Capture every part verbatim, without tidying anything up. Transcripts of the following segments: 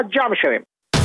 جام شویم.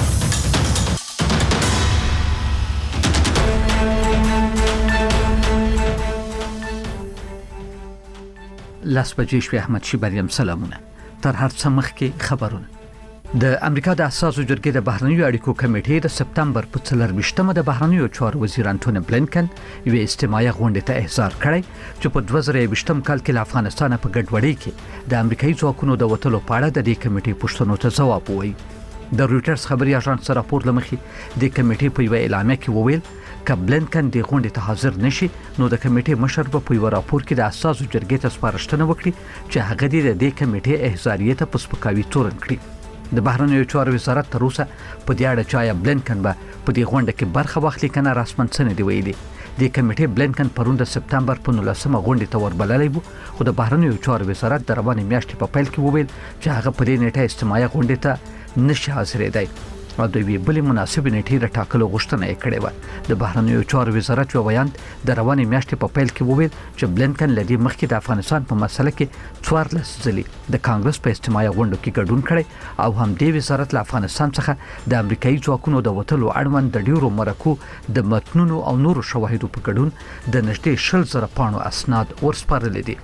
لاس بجې شوې احمد شي بریم سلامونه. تر هر څه مخکې خبرونه. د امریکا د اساسو جرګې د بهرنیو اړیکو کمیټې د سپتمبر په څلرویشتمه د بهرنیو چارو وزیر انټونی بلینکن یوې اجتماعي غونډې ته احضار کړی چې په دوه زره یوویشتم کال کې له افغانستان په ګډوډۍ کې د امریکایي ځواکونو د وټلو په اړه د دې کمیټې پوښتنو ته ځواب ووایي. د رويټرز خبري اژانس راپور لمخې د کمیټې په یو اعلامیه کې وویل ک بلینکن د غونډې ته حاضر نشي نو د کمیټې مشر په یو راپور کې د اساسو جرګې ته سپارښتنه وکړي چې هغه د دې کمیټې احضاریه ته پسپکاوي تورن کړي. د بهرنیو چارو وزارت تر اوسه په دې اړه چې آیا بلینکن به په دې غونډه کې برخه واخلي کنه رسمن څه نه دی ویلي. د کمیټې بلینکن پرون د سپتمبر په نولسمه غونډه ته وربللی وو خو د بهرنیو چارو وزارت د روانې میاشتې په پیل کې وویل چې هغه په دې نیټه اجتماعي غونډه ته نشي حاضرېدای او د وی بل مناسب نیټې راټاکلو غوښتنه یې کړې و. د بهرنیو چارو وزارت یو بیان د روانې میاشتې په پیل کې وویل چې بلینکن لدی مخکې د افغانستان په مسله کې څوارلس ځلې د کانګرس په اجتماعي غونډو کې ګډون کړی او هم د وزارت له افغانستان څخه د امریکایي ځواکونو د وټلو اړوند د ډیرو مرکو د متنونو او نورو شواهدو په ګډون د نږدې شل زره پاڼو اسناد ورسپارل دي.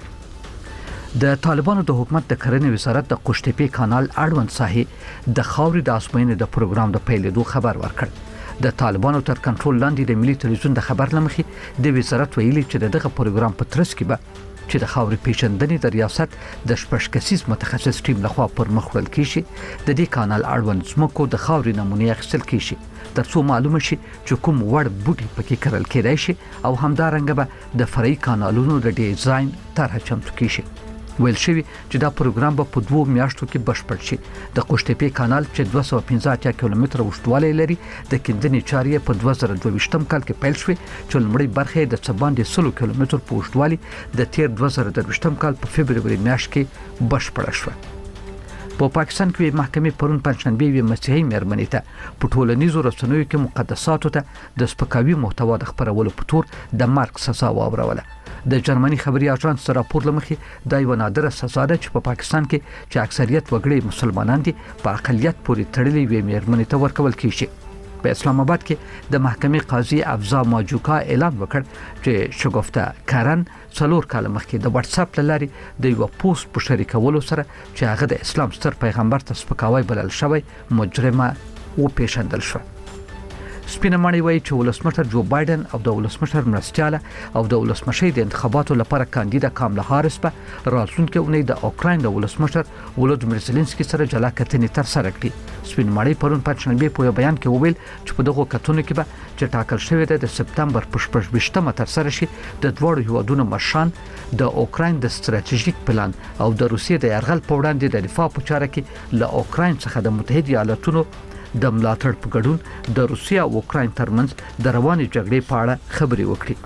د طالبانو د حکومت د کرنې وزارت د قوشتېپې کانال اړوند ساحې د خاورې د ازموینې د پروګرام د پیلېدو خبر ورکړ. د طالبانو تر کنټرول لاندې د ملي ټلویزیون د خبر لمخې د وزارت ویلي چې دغه پروګرام په ترڅ کې به چې د خاورې پیژندنې د ریاست د شپږ کسیز متخصص ټیم لخوا پر مخ وړل کیږي. د دې کانال اړوند ځمکو د خاورې نمونې اخیستل کیږي ترڅو معلومه شي چې کوم وړ بوټي پکې کرل کېدای شي او همدارنګه به د فرعي کانالونو د ډیزاین طرحه چمتو کیږي. ویل شوی چې دا پروګرام به په دوه میاشتو کې بشپړ شي. د قوشتېپې کانال چې دوه سوه پنځه اتیا کیلومتره اوږدوالی لري د کیندنې چارې په دوه زره دوه ویشتم کال کې پیل شوې چې لومړی برخه د څه باندې سلو کیلومتر په اوږدوالي د تیر دوه زره دوه ویشتم کال په فبروري میاشت کې بشپړه شوه. په پا پاکستان کې محکمې پرون پنځشنبه یوې مسیحي مېرمنې ته په ټولنیزو رسنیو کې مقدساتو ته د سپکاوي محتوا د خپرولو په تور د مرګ سزا واوروله. د جرمني خبري اژانس راپور لمخې دا یو نادره سزا ده چې په پاکستان کې چې اکثریت وګړي مسلمانان دي په اقلیت پورې تړلې وي مېرمنې ته ورکول کیږي. په اسلام آباد کې د محکمې قاضي افزا ماجوکا اعلان وکړ چې شګفته کارن څلور کال مخکې د واتس اپ لارې د یو پوسټ په شریکولو سره چې هغه د اسلام ستر پیغمبر ته سپکاوی بلل شوی مجرمه و پیژندل شو. سپینه ماڼۍ وایي چې ولسمشر جو بایدن او د ولسمشر مرستیاله او د ولسمشۍ د انتخاباتو لپاره کاندیدا کاملا هاریس په راتلونکي اونۍ د اوکراین د ولسمشر ولودیمیر زيلنسکي سره جلا کتنې ترسره کړې. سپینه ماڼۍ پرون پنځشنبه په یو بیان کې وویل چې په دغه کتنو کې به چې ټاکل شوی دی د سپتمبر په شپږ ویشتمه ترسره شي د دواړو هیوادونو مشران د اوکراین د ستراتیژیک پلان او د روسیې د یرغل په وړاندې د دفاع په چاره کې له اوکراین څخه د متحده ایالاتونو د ملاتړ په ګډون د روسیا او اوکراین ترمنځ د روانې جګړې په اړه خبرې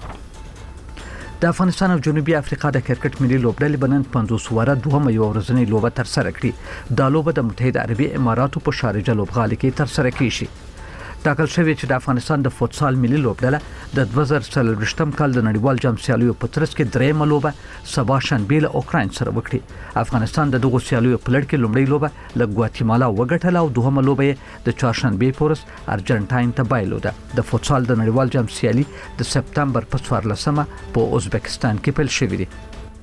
وکړي. د افغانستان او جنوبي افریقا د کرکټ ملي لوبډلې بنن پنځوس واره دوهمه یو ورځنۍ لوبه ترسره کړې. دا لوبه د متحده عربي اماراتو په شارجه لوبغالي کې ترسره کیږي. ټاکل شوی چې د افغانستان د فوتسال ملي لوبډله د دوه زره څلوېښتم کال د نړیوال جام سیالیو په ترڅ کې درېیمه لوبه سبا شنبه له اوکراین سره وکړي. افغانستان د دغو سیالیو په لړ کې لومړی لوبه له ګواتیمالا وګټله او دوهمه لوبه یې د چهارشنبه په ورځ ارجنټاین ته بایلوده. د فوتسال د نړیوال جام سیالي د سپتمبر په څوارلسمه په ازبکستان کې پیل شوې ده.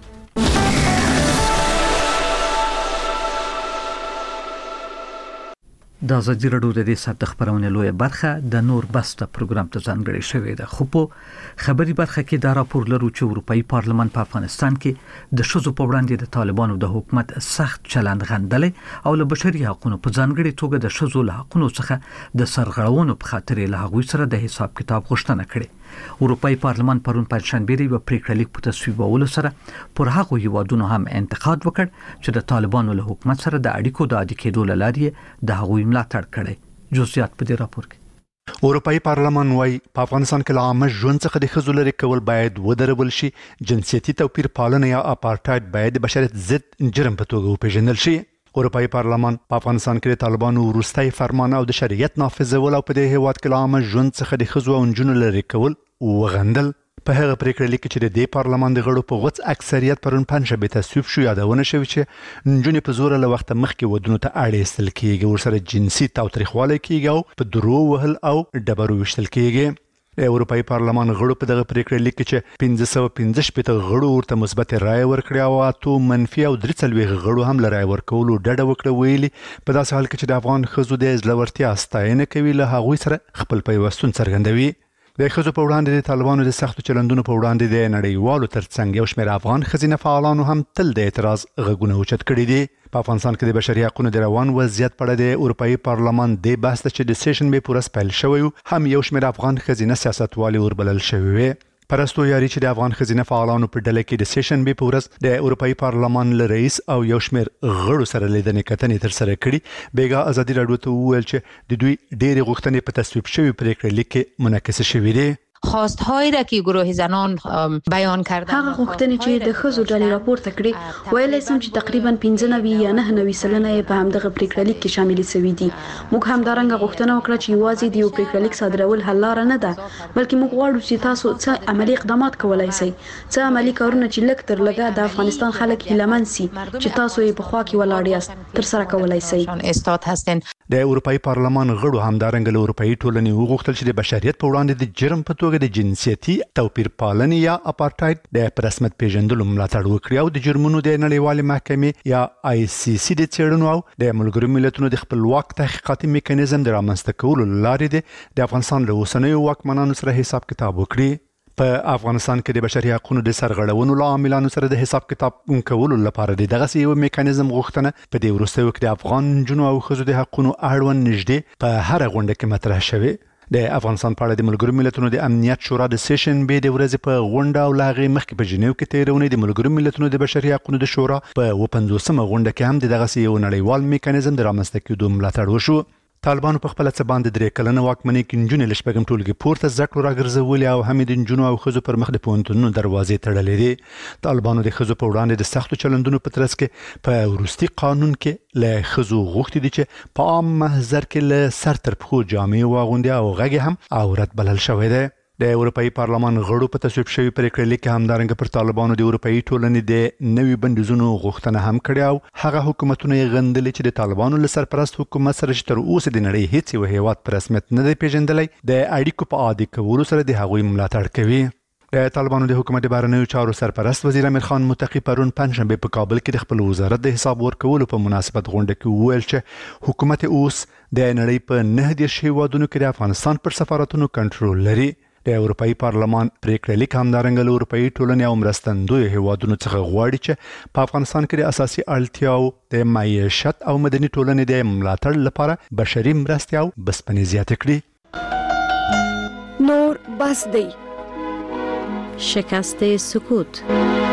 د ازادي راډیو د دې ساعت خبرونه لوی برخه د نور بسته پروګرام ته ځانګړې شوې ده. خو په خبري برخه کې دا راپور لرو چې اروپאי پارلمان په افغانستان کې د شذو په وړاندې د طالبانو د حکومت سخت چلند غندلې او له بشري حقوقو په ځانګړي توګه د شذو له حقوقو څخه د سرغړونو په خاطر له هغوی سره د حساب کتاب غوښتنه کړې. اروپאי پارلمان پرون پنځشنبه یو پریکړه لیک په تصویبولو سره پر هغه هیوادونو هم انتقاد وکړ چې د طالبانو له حکومت سره د اړیکو د عادي کېدو لارې د هغوی ملاتړ کړي. جزئیات په دې راپور کې. اروپאי پارلمان وايي په افغانستان کې عامه ژوند څخه د ښځو لرې کول باید ودرول شي. جنسيتي توپیر پالنه یا اپارټایډ باید د بشریت ضد جرم په توګه وپیژندل شي. اروپאי پارلمان په افغانستان کې د طالبانو وروستي فرمان او د شریعت نافذول او په دې هیواد کې عامه ژوند څخه د ښځو او نجونو لرې کول وغندل. په هغه پریکړه لیک چې د پارلمان د غړو په غوڅ اکثریت پرون پنځه تصویب شو یادونه شوی چې نجونې په زور له وخت مخکې ودونو ته اړ ایستل کیږي ورسره جنسي تاوتریخوالی کیږي او په درو وهل او ډبرو وشتل کیږي. د اروپאי پارلمان غړو په دغه پریکړه لیک چې پنځه سوه پنځه شپېته غړو ورته مثبت رائے ورکړه او اته منفي او درې څلوېښت غړو هم رائے ورکولو ډډه وکړه ویلي په داسې حال کې چې د افغان ښځو د زړورتیا ستاینه کوي له هغوی سره خپل پیوستون څرګندوي. د ښځو په وړاندې د طالبانو د سختو چلندونو په وړاندې د نړیوالو ترڅنګ یو شمېر افغان ښځینه فعالانو هم تل د اعتراض غږونه اوچت کړي دي. په افغانستان کې د بشري حقوقو د روان وضعیت په اړه د اروپאי پارلمان د بحث چې د سیشن به پورس پیل شوی هم یو شمېر افغان ښځینه سیاستوالي وربلل شوی وي. پرستو یاري چې د افغان ښځینه فعالانو په ډله کې د سیشن به پورس د اروپאי پارلمان له رئیس او یو شمېر غړو سره لیدنې کتنې تر سره کړي. بیګا ازادي راډیو ته وویل چې د دوی ډېرې غوښتنې په تصویب شوی پریکړه لیک کې منعکس شوي دي. خواستهایی را که گروه زنان بیان کردن هغه غوښتنې چې د ښځو ډلې راپورته کړې ویلای سم چې تقریبا پنځه نوي یا نه نوي سلنه یې په همدغه پریکړه لیک کې شامل شوي دي. موږ همدارنګه غوښتنه وکړه چې یوازې د یو پریکړه لیک صادرول حل لاره نه ده بلکې موږ غواړو چې تاسو څه عملی اقدامات کولای شئ څه عملی کارونه چې لږ تر لږه د افغانستان خلک هیلهمن سي چې تاسو یې په خوا کې ولاړ یاست تر سره کولای شئ. استاد هستن د اروپאי پارلمان غړو همدارنګه له اروپאי ټولنې وغوښتل چې د بشریت په وړاندې د جرم په توګه د جنسیتي توپیر پالنې یا اپارټایډ د رسمیت پیژندلو ملاتړ وکړي او د جرمونو د نړیوالې محکمې یا آی سی سی د څېړنو او د ملګرو ملتونو د خپلواک تحقیقاتي میکانیزم د رامنځته کولو لارې د افغانستان له اوسنیو واکمنانو سره حساب کتاب وکړي. په افغانستان کې د بشري حقوقو د سرغړونو له عاملانو سره د حساب کتاب کولو لپاره د دغه یو میکانیزم غوښتنه په دې وروستیو کې د افغان جنو او ښځو د حقوقو اړوند نږدې په هر غونډه کې مطرح شوی. د افغانستان په اړه د ملګرو ملتونو د امنیت شورا د سیشن به د ورځې په غونډه او لاغې مخکې په جنیو کې تیرونې د ملګرو ملتونو د بشري حقوقو د شورا په پنځوسمه غونډه کې هم دغه یو نړیوال میکانیزم د رامنځته کېدو ملاتړ وشو. طالبانو په خپل څه باندې درې کلنه واکمنۍ کې نجونې له شپږم ټولګي پورته زده کړو راګرځولې او هم د نجونو او ښځو پر مخ د پوهنتونونو دروازې تړلې دي. طالبانو د ښځو په وړاندې د سختو چلندونو په ترڅ کې په وروستي قانون کې له ښځو غوښتي دي چې په عام محضر کې له سر تر پښو جامې واغوندي او غږ هم عورت بلل شوی دی. د اروپאי پارلمان غړو په تصویب شوی پریکړه لیک همدارنګه پر طالبانو د اروپאי ټولنې د نوي بندیزونو غوښتنه هم کړې او هغه حکومتونه یې غندلې چې د طالبانو له سرپرست حکومت سره چې تر اوسه د نړۍ هیڅ یو هیواد په رسمیت نه دی پیژندلی د اړیکو په عادي کولو سره د هغوی ملاتړ کوي. د طالبانو د حکومت بهرنیو چارو سرپرست وزیر امیر خان متقی پرون پنځشنبه په کابل کې د خپل وزارت د حساب ورکولو په مناسبت غونډه کې وویل چې حکومت اوس د نړۍ په نه دېرش هیوادونو کې د افغانستان پر سفارتونو کنټرول لري. د اروپאי پارلمان پریکړه لیک همدارنګه له اروپאי ټولنې او مرستندویو هیوادونو څخه غواړي چې په افغانستان کې د اساسي اړتیاو د معیشت او مدني ټولنې د ملاتړ لپاره بشري مرستې او بسپنې زیاتې کړي. نور بس دی شکست سکوت.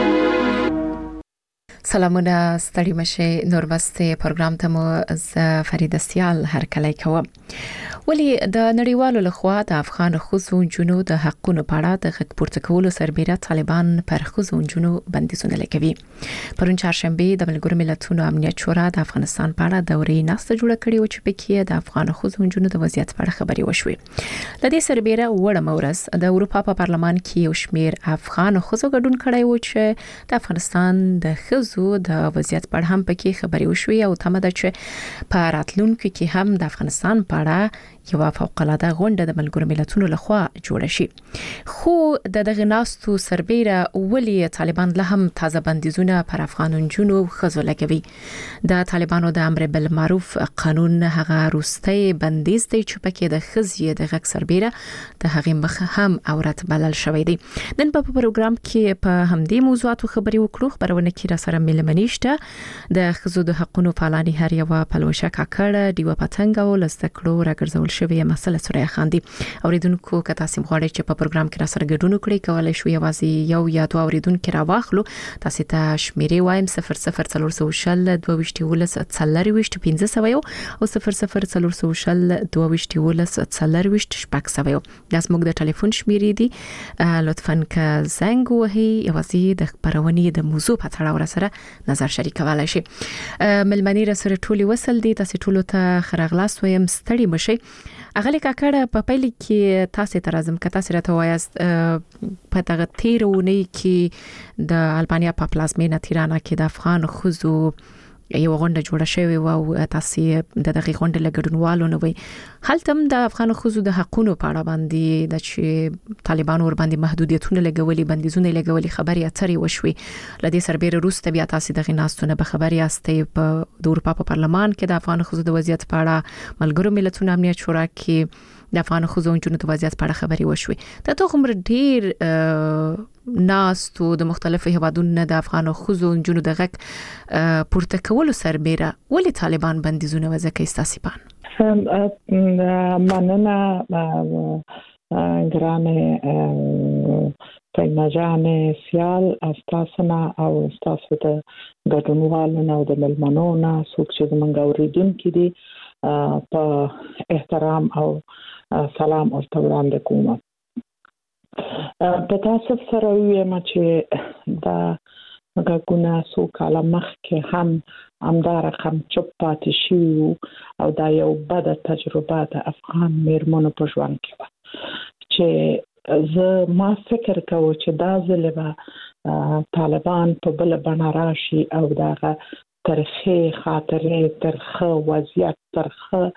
سلامونه ستړي مشه نور بسته پروګرام ته مو ز فرید سیال هر کله کوم. ولی د نړیوالو لخوا د افغان ښځو جنو د حقونو په اړه د غږ پورته کولو سربېره طالبان پر ښځو جنو بندیزونه لګوي. پرون چهارشنبه د ملګرو ملتونو امنیت شورا د افغانستان په اړه دورې ناسته جوړه کړې او چې پکې د افغان ښځو جنو د وضعیت په اړه خبرې وشوې. د دې سربېره وړه مورس د اروپا په پارلمان کې یو شمېر افغان ښځو ګډون کړی و چې د افغانستان د ښځو د وضعیت په اړه هم پکې خبرې وشوې او تمه ده چې په راتلونکي کې هم د افغانستان په اړه یو فوق العاده غونډه د ملګرو ملتونو لخوا جوړه شي. خو د دغه ناستو سربېره ولې طالبان له هم تازه بندیزونه پر افغان جنو ښځو لګوي. د طالبانو د امر بالمعروف قانون هغه روستي بندیز دی چې پکې د ښځې د غږ سربېره د هغې مخ هم عورت بلل شوی دی. نن په پروګرام کې په همدې موضوعاتو خبرې وکړو. خبرونه کې را سره ملمنې شته د ښځو د حقونو پالانې هر یوه پلوشه کاکړه دیوه پتنګ او لستکړو راګرځول شوی مسله سوریا خاندي. اوریدونکو که تاسو غواړئ چې په پروګرام کې را سره ګډون وکړئ کولای شو یوازې یو یا دوه اوریدونکو را واخلو. تاسو ته شمیرې وایم صفر صفر څلور سوه شل دوه ویشت ولس څلور ویشت پنځه سوه یو او صفر صفر څلور سوه شل دوه ویشت ولس څلور ویشت شپږ سوه یو. دا زموږ د ټلیفون شمیرې دي. لطفاً که زنګ وهئ یوازې د خبرونې د موضوع په اړه را سره اړه نظر شریکولای شي. ملمنی را سره ټولي وصل دي، تاسو ټولو ته خراغلاس ويم، ستړي مشي. اغلی کاکړه په پیل کې تاسو ته راځم که تاسو راته وایاست په دغه تیرونه کې د البانیا په پلازمینه تیرانا کې د افغان خوځو یو غونډه جوړه شوې و او تاسو د دغه غونډې لګډونوالو نه وي. هلته هم د افغان خوځو د حقونو په اړه باندې د چې طالبان ور باندې محدودیتونه لګولي، بندیزونه لګولي خبري اترې وشوي. لدې سربېره روسته بیا تاسو دغه ناستونه به خبري استې په د اروپا په پارلمان کې د افغان خوځو د وضعیت په اړه ملګرو ملتونو امنیت شورا کې د افغان خوځو د وضعیت په اړه خبري وشوي. ته ته کوم ډیر ناستو د مختلفو هیوادونو د افغان خوځو جنو د غک پورته کولو سربېره ولې طالبان بندیزونه وځکه استاسیبان؟ مننه ګرانه فینجان سیال استاسنا او استاسو د ګډونوالو او د ملمنو نه څوک چې زمونږ اوریدونکو دي په احترام او سلام او وړاندې کوم. په تاسو سره وایم چې دا غوښنه سو کاله مخکې هم امدار هم چوپ پاتې شي او دا یو بد تجربه د افغان میرمنو په ژوند کې و چې زه ما فکر کوم چې دا ځلې طالبان په بل بڼه راشي او داغه ترخه خاطرې ترخه وضعیت ترخه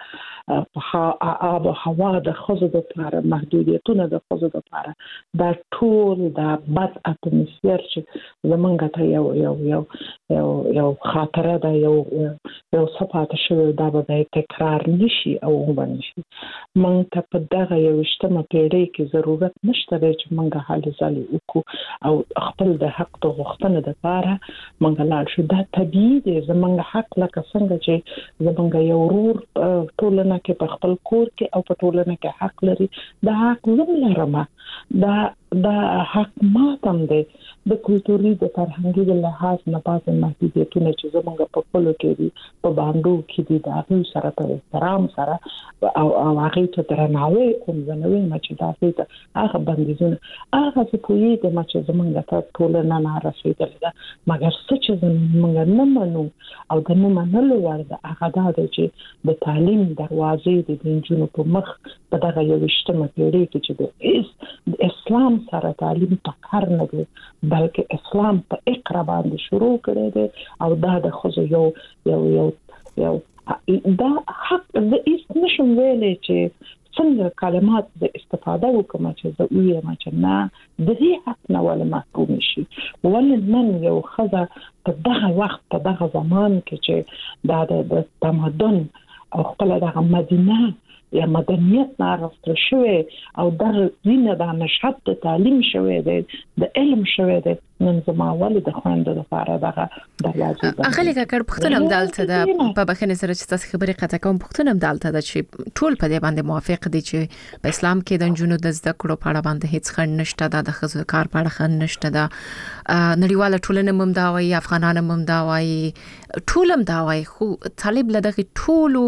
آب و هوا د خزو د لپاره محدودیتونه د خزو د لپاره دا ټول د بد اتموسفیر چې زمونږ ته یو یو یو یو یو خاطره ده، یو یو صفات شوی دا به تکرار نشي او ونشي. مونږ ته په دغه یو اجتماع پیړۍ کې ضرورت نشته چې مونږ حل ځلې وکړو او خپل د حق د غوښتنې لپاره مونږ لاړ شو. دا طبيعي دی، زمونږ حق لکه څنګه چې زمونږ یو ورور ټولنه کې په خپل کور کې او په ټولنه کې حق لري، دا حق لرم. دا دا حق ماتم دی د کلتوري د فرهنګي د لحاظ نه پاتې محدودیتونه چې زمونږ په خپل کې دي په باندې کې دي د هغه سره په احترام سره او او هغه ته درناوی کوم زنوي چې دا څه هغه بندیزونه هغه څه کوي د چې زمونږ ته ټولنه نه رسیدل ده، مګر څه چې زمونږ نه منو او د نه منلو ورده هغه دا دی چې د تعلیم دروازې د دینجونو په مخ په دغه یو اجتماع پیړۍ کې چې د اسلام سره تعلیم پکار نه دی بلکې اسلام په اقرا باندې شروع کړی دی او دا د خو یو یو یو یو دا حق د است نشم ویلې چې څنګه کلمات د استفاده وکم چې د ویه ما چې نه د دې حق نه ولا محروم شي. ولې من یو خزه په دغه وخت په دغه زمان کې چې دا د تمدن او خپل دغه مدینه یا مدنیت نارسته شوی او در زینه د نشاط د تعلیم شوی دی د علم شوی دی نن زما ولې د خوند لپاره دغه دروازه ده. اغلی کاکړ پښتون هم دالته ده په بخنه سره چې تاسو خبرې قطع کوم پښتون هم دالته ده چې ټول په دې باندې موافق دي چې په اسلام کې د جنونو د زده کړو په اړه باندې هیڅ خنډ نشته، د خزو کار په اړه خنډ نشته، د نړیواله ټولنه هم دا وایي، افغانان هم دا وایي، ټول هم دا وایي. خو طالب لدغه ټولو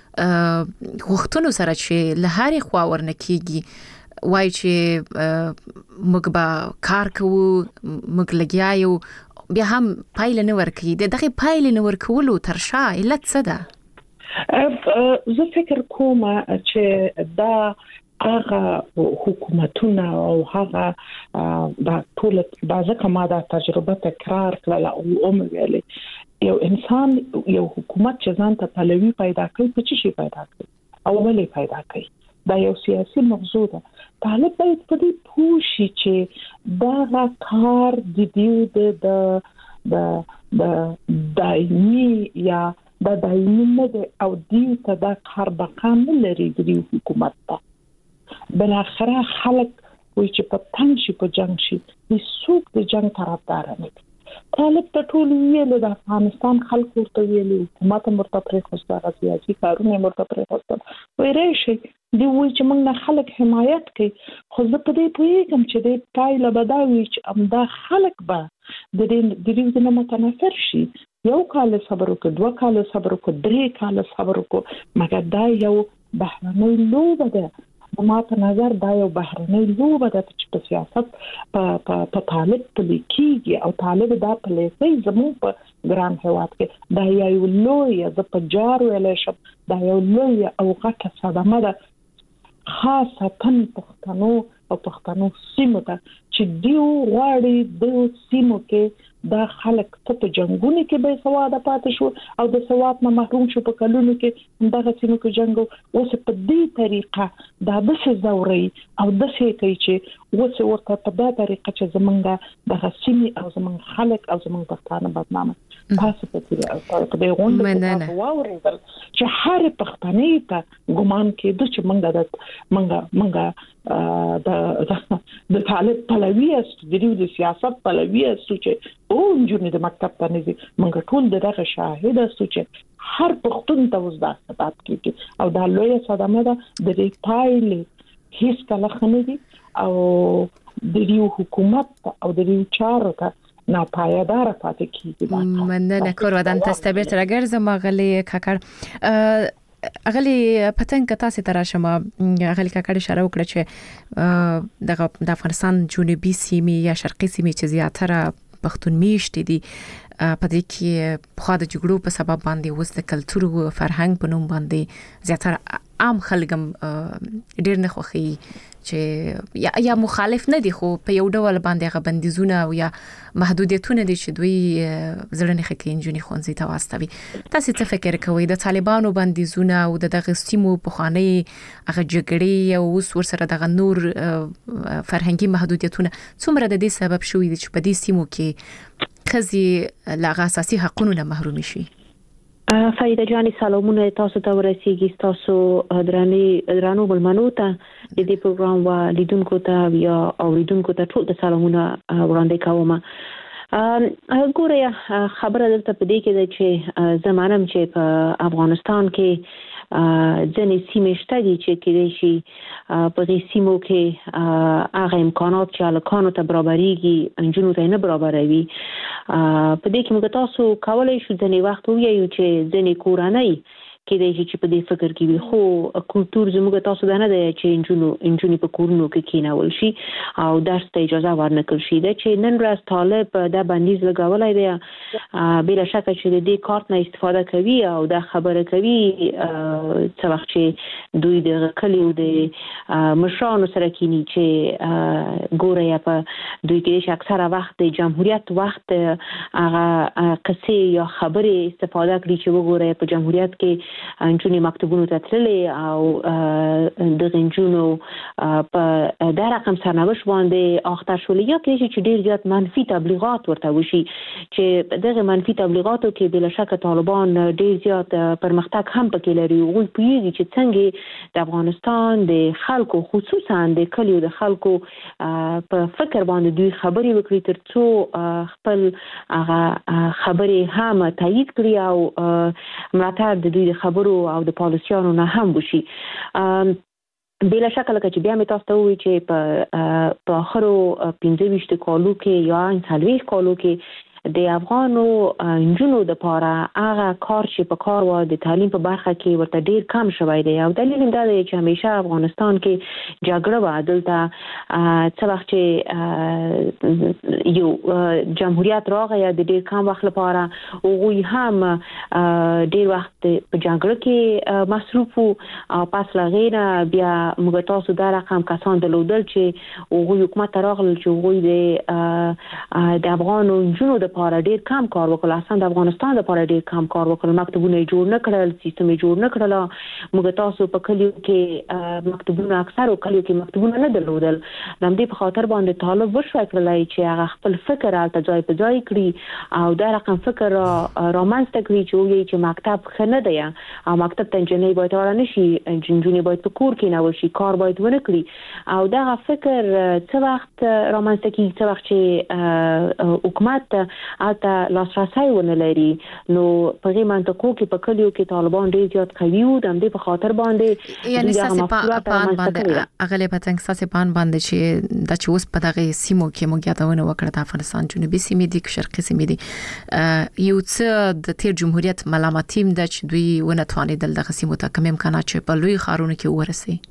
غوښتنو سره چې له هرې خوا ورنکېږي وای چې موږ به کار کوو، موږ لګیا یو، بیا هم پایله نه ورکوي. د دغه پایله نه ورکولو تر شا علت څه ده؟ زه فکر کوم چې دا هغه حکومتونه او هغه دا ټول بعضه کما دا تجربه تکرار کړل او هم ویلي یو انسان یو حکومت چې ځان ته پلوي پیدا کوي په څه شي پیدا کوي او ولې پیدا کوي، دا یو سیاسي موضوع ده. طالب باید په دې پوه شي چې دا کار د دیو د د د دایمي یا د دایمي نه ده او دیو ته دا کار بقا نه لري د حکومت ته. بل اخره خلک وایي چې په تنګ شي په جنگ شي هیڅوک د جنگ طرفدار نه دي. طالب ته ټول ویلو د افغانستان خلکو ته ویلو حکومت مرته پرې خوسته غوښتي کارونه مرته پرې خوسته وای راشي دی وای چې موږ نه خلک حمایت کوي. خو زه په دې پوهیږم چې د پایله بداوي چې امدا خلک به د دې د دې نه متنفر شي. یو کال صبر وکړه، دوه کال صبر وکړه، درې کال صبر وکړه، مګر دا یو بهرنۍ لوبه ده. ما په نظر دا یو بهرنۍ لوبه ده چې په سیاست په په طالب پلیکيږي او طالب دا پلیسي زموږ په ګران هواد کې دا یو لوی د پجار ویل شپ دا یو لوی او غټه صدمه ده خاصه پښتنو او پښتنو سیمو ته چې دیو غواړي د سیمو کې دا خلک په جنگونو کې به سواد پاتې شو او د سواد نه محروم شو په کلونو کې دغه سیمو کې جنگ اوس په دې طریقه دا د څه زوري او د څه کوي چې اوس ورته په دا طریقه چې زمونږ د سیمې او زمونږ خلک او زمونږ پښتانه بدنامه تاسو په دې په دې غونډه کې واورېدل چې هر پښتني ته ګمان کې د چې منګه د منګه منګه د د طالب پلوي است د سیاست پلوي است چې او جنې د مکتب ته نزي منګه ټول دغه شاهد است چې هر پښتون ته وزدا ثبات کیږي او دا لوی صدمه ده د دې پایلې هیڅ کله خنه دي او د یو حکومت او د یو چارو ته ناپایدار پاتې کیږي. مننه کور ودان تستبیر ترګر زما غلي کاکړ اغلی پتنګ تاسو ته راشم اغلی کاکړ اشاره وکړه چې د افغانستان جنوبي سیمې یا شرقي سیمې چې زیاتره پښتون میشت دي په دې کې خو د جګړو په سبب باندې اوس د کلتور او فرهنګ په نوم باندې زیاتره عام خلګم ډیر نه خوخي چې یا یا مخالف نه دي خو په یو ډول باندې غو بندیزونه او یا محدودیتونه دي چې دوی زړه نه خکې انجونی خونځي ته واستوي. تاسو څه فکر کوئ د طالبانو بندیزونه او د دغه سیمو په خاني هغه جګړې او اوس ورسره دغه نور فرهنګي محدودیتونه څومره د دې سبب شوې دي چې په دې سیمو کې خزي لاغه اساسي حقوقونه نه محروم شي؟ فریده جاني سلامونه تاسو ته ورسیږي تاسو دراني درانو بلمنو ته د دې پروګرام و لیدونکو ته یا اوریدونکو ته ټول د سلامونه وړاندې کوم. ګوره خبره دلته په دې کې ده چې زمانم چې په افغانستان کې ځنې سیمې شته دي چې کېدای شي په دې سیمو کې هغه امکانات چې هلکانو ته برابرېږي نجونو ته نه برابروي. په دې کې موږ تاسو کولای شو ځنې وخت ووایو چې ځنې کورنۍ کېدای شي چې په دې فکر کې وي خو کلتور زموږ تاسو دا نه دی چې انجونو انجونې په کورونو کې کېنول شي او درس ته اجازه ورنکړل شي دا چې نن ورځ طالب دا بندیز لګولای دی بلا شک چې د دې کارت نه استفاده کوي او دا خبره کوي څه وخت چې دوی د کلیو د مشرانو سره کینی چې ګوره یا په دوی کې چې اکثره وخت د جمهوریت وخت هغه قصې یا خبرې استفاده کړي چې وګوره په جمهوریت کې انجونی مکتبونو ته تللې او د انجونو په دا رقم سرنوشت باندې اخته شولې یا کې چې ډیر زیات منفي تبلیغات ورته وشي چې دغه منفي تبلیغاتو کې بلا شک طالبان ډیر زیات پرمختګ هم پکې لري او پیږي چې څنګه د افغانستان د خلکو خصوصا د کلیو د خلکو په فکر باندې دوی خبرې وکړي ترڅو خپل هغه خبرې هم تایید کړي او ملاتړ د دوی خبرو او د پالیسیانو نه هم وشي. بلا شک لکه چې بیا مې تاسو ته وایي چې په په اخرو پنځه ویشت کالو کې یا څلوېښت کالو کې د افغانو انجونو د پاره هغه کار چې په کار و د تعلیم په برخه کې ورته ډیر کم شوی دی او دلیل دا دی چې همیشه افغانستان کې جګړه و دلته څه وخت چې یو جمهوریت راغی د ډیر کم وخت لپاره هغوی هم ډیر وخت په جګړه کې مصروف او پس لغیره بیا موږ تاسو دا رقم کسان درلودل چې هغوی حکومت راغل چې هغوی د د افغانو انجونو د لپاره ډیر کم کار وکړل اصلا د افغانستان لپاره ډیر کم کار وکړل مکتبونه جوړ نه کړل سیستم جوړ نه کړل موږ تاسو په کلیو کې مکتبونه اکثر کلیو کې مکتبونه نه درلودل د دې په خاطر باندې طالب وشو کړلای چې هغه خپل فکر الته ځای په ځای کړی او دا رقم فکر رومانس ته کړی چې وایي چې مکتب خنه دی او مکتب ته جنې باید ورانه نشي جنجونې باید په کور کې نه وشي کار باید ونه کړی او دا فکر څه وخت رومانس ته کې څه وخت چې حکومت البته لاسرسي ونه لري نو په دې منطقو کې په کلیو کې طالبان ډیر زیات قوي وو د دې په خاطر باندې یعنی ساسي پان باندې اغله پتنګ ساسي پان باندې چې د چوس په دغه سیمو کې موږ یادونه وکړه د افغانستان جنوبي سیمې دي شرقي سیمې دي یو څه د تیر جمهوریت ملامتیم د چې دوی ونه توانیدل دغه سیمو ته کوم امکانات چې په لوی خارونو کې ورسي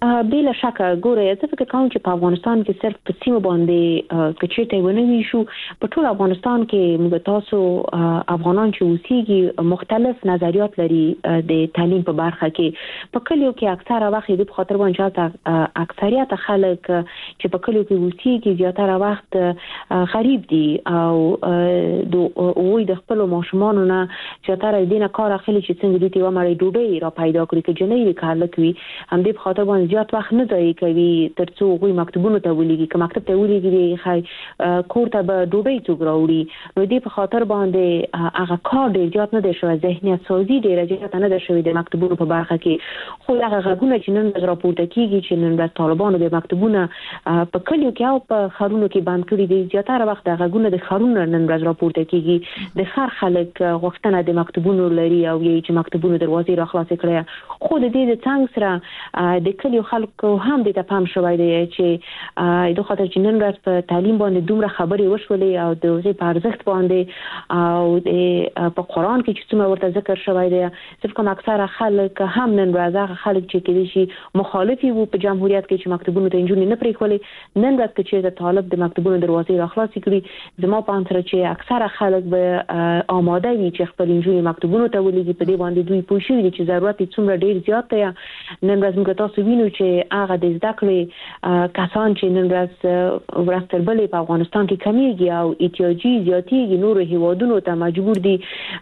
بلا شک ګوره زه فکر کوم چې په افغانستان کې صرف په سیمه باندې کچېته ونوي شو په ټول افغانستان کې موږ تاسو افغانان چې اوسېږي مختلف نظریات لري د تعلیم په برخه کې په کلیو کې اکثره وخت د خاطر باندې اکثریت خلک چې په کلیو کې اوسېږي زیاتره وخت غریب دي او د وې د خپل ماشومانو نه زیاتره دینه کار اخلي چې څنګه دې و مړې ډوډۍ را پیدا کړی چې جنې کار لکوي هم دې په خاطر باندې زیات وخت نه دی کوي ترڅو غوي مکتبونو ته ولېږي که مکتب ته ولېږي خای کور ته به ډوډۍ څوک راوړي نو دې په خاطر باندې هغه کار ډېر زیات نه دی شوی ذهنیت سازي ډېر زیات نه دی شوی د مکتبونو په برخه کې خو هغه غږونه چې نن ورځ راپورته کیږي چې نن ورځ طالبانو د مکتبونو په کلیو کې او په ښارونو کې بند کړي دي زیاتره وخت د غږونه د ښارونو نن ورځ راپورته کیږي د ښار خلک غوښتنه د مکتبونو لري او یې چې مکتبونو دروازې را خلاصې کړي خو د دې د څنګه سره د کلیو خلکو هم د تفهم شوی دی چې د خاطر چې نن ورځ په تعلیم باندې دومره خبرې وشولې او د هغې په ارزښت باندې او د په قرآن کې چې څومره ورته ذکر شوی دی صرف کوم اکثره خلک هم نن ورځ هغه خلک چې کېدای شي مخالف وو په جمهوریت کې چې مکتبونو ته نجونې نه پرېښولې نن ورځ چې د طالب د مکتبونو دروازې را خلاصې کړي زما په اند سره چې اکثره خلک به آماده وي چې خپل نجونې مکتبونو ته ولېږي په دې باندې دوی پوه شوي دي چې ضرورت یې څومره ډېر زیات دی نن ورځ موږ تاسو وینو چې هغه د زده کړې کسان چې نن ورځ ورځ تر بلې په افغانستان کې کمیږي او احتیاجي زیاتېږي نورو هیوادونو ته مجبور دي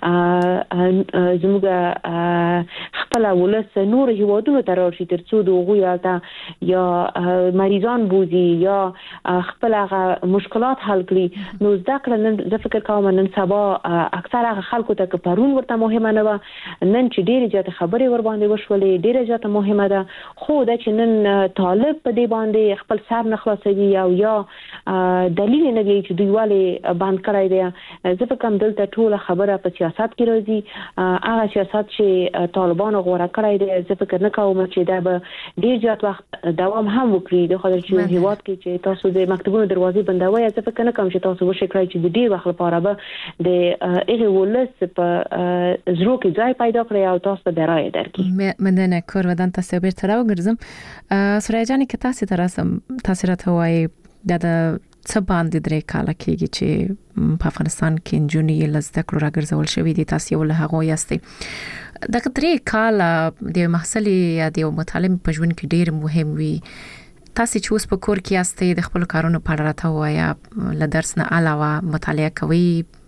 زموږ خپل ولس نورو هیوادونو ته راشي ترڅو د هغوی هلته یا مریضان بوزي یا خپل هغه مشکلات حل کړي نو زده کړه نن زه فکر کوم نن سبا اکثر هغه خلکو ته که پرون ورته مهمه نه وه نن چې ډېرې زیاتې خبرې ور باندې وشولې ډېره زیاته مهمه ده خو دا چې نن طالب په دې باندې خپل سر نه خلاصوي او یا دلیل نه دی چې دوی ولې بند کړی دی زه فکر کوم دلته ټوله خبره په سیاست کې راځي هغه سیاست چې طالبانو غوره کړی دی زه فکر نه کوم چې دا به ډېر زیات وخت دوام هم وکړي د خاطر چې هیواد کې چې تاسو د مکتبونو دروازې بندوي زه فکر نه کوم چې تاسو وشي کړئ چې د ډېر وخت لپاره به د هغې ولس په زړه کې ځای پیدا کړي او تاسو ته رایه درکړي مننه کور ودان تاسو بیرته راوګرځم سوریا جان کې تاسو تراسم تاسو راته وایي د څه باندې درې کاله کېږي چې په افغانستان کې نجونې له زده کړو راګرځول شوې دي تاسو یو له هغو یاستئ دغه درې کاله د محصل یا د متعلم په ژوند کې ډېر مهم وي تاسو چې اوس په کور کې یاستئ د خپل کارونو په اړه راته وایي له درس نه علاوه مطالعه کوي